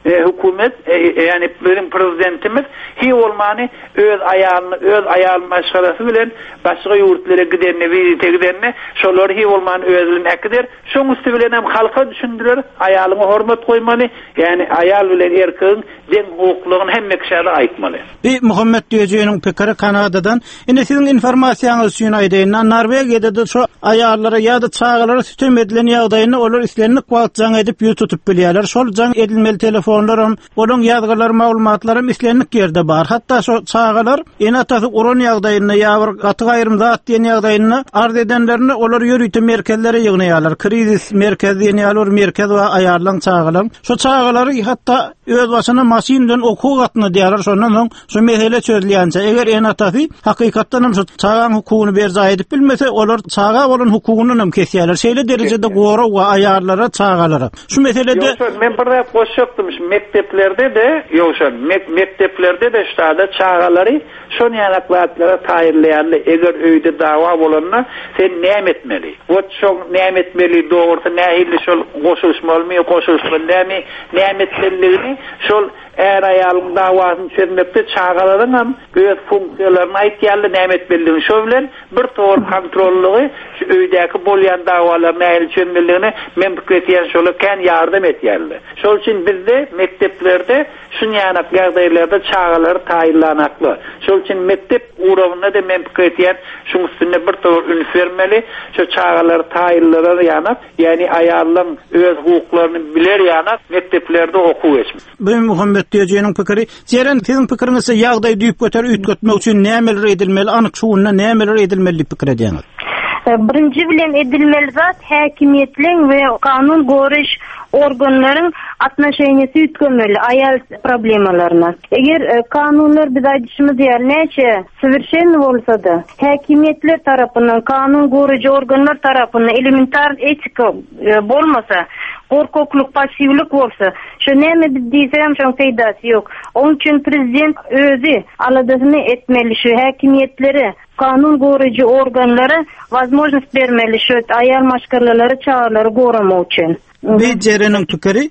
e, hükümet e, yani bizim prezidentimiz hi olmany öz ayağını öz ayağın maşgalası bilen başga yurtlara gidenine vizite gidenine şolar hi olmany özüne ekdir. Şoň üstü bilen hem halka düşündiler ayağına hormat koymany yani ayal bilen erkeğin den hukukluğunu hem mekşada aýtmaly. Bir Muhammed Diýejiň pikiri Kanadadan. Ine sizin informasiýaňyz üçin aýdaýyn. Norwegiýada da şu ayarlara ýa-da çağalara sütüm edilen ýagdaýyny olar islenlik wagt jaň edip ýutup bilýärler. Şol jaň edilmeli telefonlarym, olaň ýazgylar, maglumatlarym islenlik ýerde bar. Hatda şu çağalar ene tasy uran ýagdaýyny ýa bir gaty gaýrym zat diýen ýagdaýyny arz edenlerini olar ýörüýte merkezlere ýygnaýarlar. Krizis merkezi diýen ýalar merkez we ayarlanan çağalar. Şu çağalary hatda öz başyna maşinlen okuw gatny diýerler. Şondan soň şu mesele çözülýänçe eger ene tasy hakykatdan şu çağan hukugyny berza edip bilmese olar çağa bolan hukugyny hem kesýärler. Şeýle derejede gowra we ayarlara çağalara. Şu meselede ýok, men bir rap goşupdym. Mekteplerde de ýok, mekteplerde de ştada çağalary şo ýanaklatlara taýirleýärler. Eger öýde dawa bolanna sen näme etmeli? O şo näme etmeli dogry nähili şol goşulmaly, goşulmaly, näme etmeli? Şol eğer ayalın davasyny çözmekde çağalaryň hem göz funksiýonlaryny aýtýarly näme etmeli? Şo bilen bir tor kontrollygy şu öýdäki bolýan dawalar näme çözmeligini men pikirleýän şol kan ýardam etýärler. Şol üçin bizde mekteplerde şu ýanak ýagdaýlarda çağalar taýinlanakly. Şol üçin mektep urawyna da men pikirleýän şu üstüne bir tor ün vermeli. Şu çağalar taýinlanar ýanak, ýani ayallyň öz hukuklaryny biler ýanak mekteplerde okuw geçmeli. Bu Muhammed Diýejiň pikiri, seren sizin pikiriňizde ýagdaý düýüp göter üýtgetmek üçin nämeler edilmeli, anyk şuwunda nämeler edilmeli pikir edýäňiz? Birinci bilen edilmeli zat häkimetliň we kanun goýuş organlaryň atnaşeýnysi üýtgenmeli ayal problemalaryna. Eger e, kanunlar biz aýdyşymyz ýer näçe soвершенный bolsa da häkimetler tarapyndan kanun goýuş organlar tarapyndan elementar etika e, bolmasa korkokluk, passivlik bolsa, şu näme biz diýsem şoň peýdasy ýok. Onuň üçin prezident özü aladasyny etmeli şu häkimetleri, kanun goýuş organlara возможность bermeli şu ayal maşgarlalary, çağalary goramak üçin. Bir jerenin pikiri.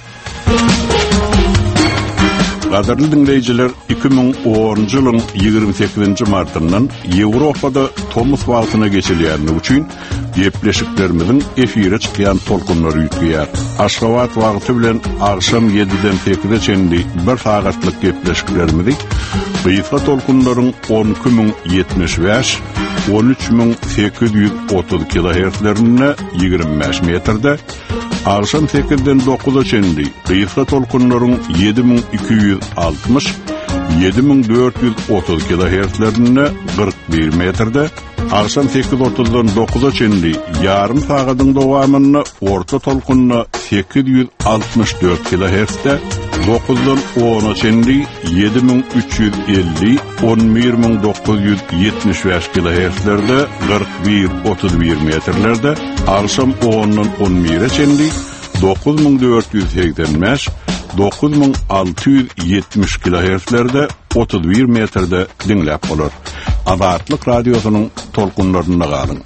Gaderli dinleyijiler, iki ming onuncu ýylyň ýygrimi sekizinji martyndan Ýewropada Tomos wagtyna geçilýärni üçin gepleşiklerimiziň efire çykýan tolkunlary ýütýär. Aşgabat wagty bilen akşam ýediden sekize çenli bir sagatlyk gepleşiklerimizi Bıyıfa tolkunlaryň on iki ming yetmiş beş, on üç ming sekiz ýüz otuz kilohertzlerine ýygrimi beş metrde, akşam sekizden dokuza çenli Bıyıfa tolkunlaryň yedi ming iki ýüz altmış, yedi ming dört ýüz otuz kilohertzlerine kırk bir metrde, akşam sekiz otuzdan dokuza çenli yarım sagatyň dowamyny orta tolkunna sekiz ýüz altmış dört kilohertzde, dokuzdan ona çenli yedi ming üç ýüz elli, on bir ming dokuz ýüz yetmiş beş kilohertzlerde kırk bir otuz bir metrlerde, akşam ondan on bire çenli dokuz ming dört ýüz seksen beş, dokuz ming altı ýüz yetmiş kilohertzlerde otuz bir metrde dinläp bolar. Adatlyk radiosynyň tolkunlaryna galyň.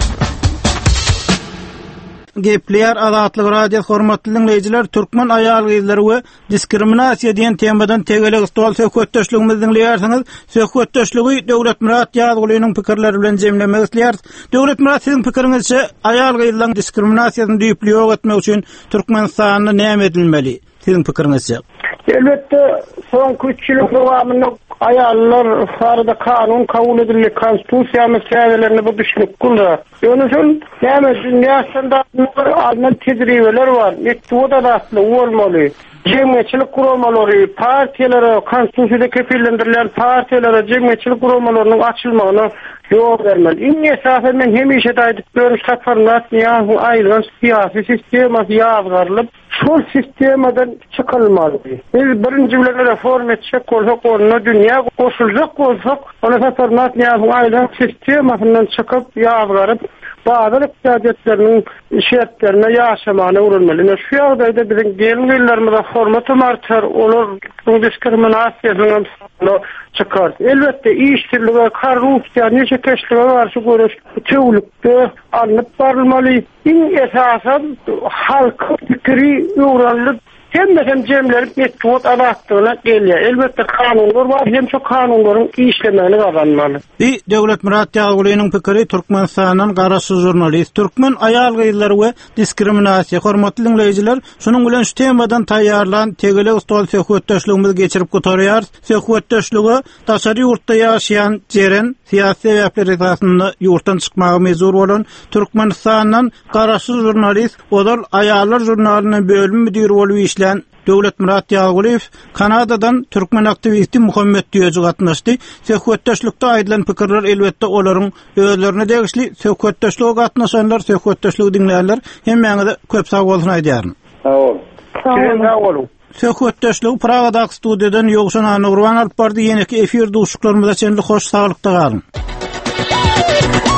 Gepleýär Adatlyk radio hormatly dinleýijiler, türkmen aýal gyzlary we diskriminasiýa diýen temadan tegelik stol söhbetdeşligimizi dinleýärsiňiz. Söhbetdeşligi Döwlet Murat ýazgylynyň pikirleri bilen jemlemek isleýär. Döwlet Murat, siziň pikiriňizçe aýal gyzlaryň diskriminasiýasyny düýüp etmek üçin Türkmenistanyň näme edilmeli? Siziň pikiriňizçe? Elbette soňky üç ýyl dowamyny ayallar farada kanun kabul edilen konstitusiýa meselelerini bu düşünüp kullar. Ýöne üçin näme dünýä standartlaryny alynan tedribeler bar. Mektuba da asly bolmaly. Cemiyetçilik kurulmaları, partiýalary, konstitusiýada kepillendirilen partiýalary, cemiyetçilik kurulmalarının açylmagyna ýol bermeli. Iň esasen men hemişe aýdyp görüş hatlarnaýan aýylan siýasy sistemasy ýazgarylyp, şol sistemadan çykylmaly. Biz birinji bilen reform etjek bolsak, onu dünýä goşuljak bolsak, onu hatlarnaýan aýylan sistemasynyň çykyp ýazgaryp, bazı iqtisadiyetlerinin şertlerine yaşamana uğranmalı. Şu ýagdaýda biziň gelin ýyllarymyzda formaty artar, olar diskriminasiýasyny çykar. Elbette işçiligi, korrupsiýa, neçe keşlige garşy görüş tüwlükde alınıp barylmaly. Iň esasen halk pikiri uğranlyp hem de hem cemlerip metbut alattığına geliyor. Elbette kanunlar var, hem şu kanunların işlemeni kazanmalı. Di Döwlet Murat Ýagulynyň pikiri Türkmenistanyň garaşy jurnalist, türkmen aýal gyzlary we diskriminasiýa. Hormatly dinleýijiler, şunuň bilen şu temadan taýýarlan tegele ustal söhbetdeşligimizi geçirip gotarýar. Söhbetdeşligi daşary ýurtda ýaşaýan jeren siyasi sebäpler esasında ýurtdan çykmagy mezur bolan Türkmenistanyň garaşy jurnalist, odal aýallar jurnalynyň bölüm müdiri bolup işleýän Döwlet Murat Ýagulyew Kanadadan türkmen aktivisti Muhammed Diýeji gatnaşdy. Söhbetdeşlikde aýdylan pikirler elbetde olaryň özlerine degişli. Söhbetdeşlige gatnaşanlar, söhbetdeşligi dinleýänler hem meňe köp sag bolsun aýdýaryn. Sag ol. Sag ol. Söhbetdeşligi Pragadan studiýadan ýogşan Anurwan alyp bardy. Ýene-ki efir duşuklarymyza çenli hoş saglykda galyn.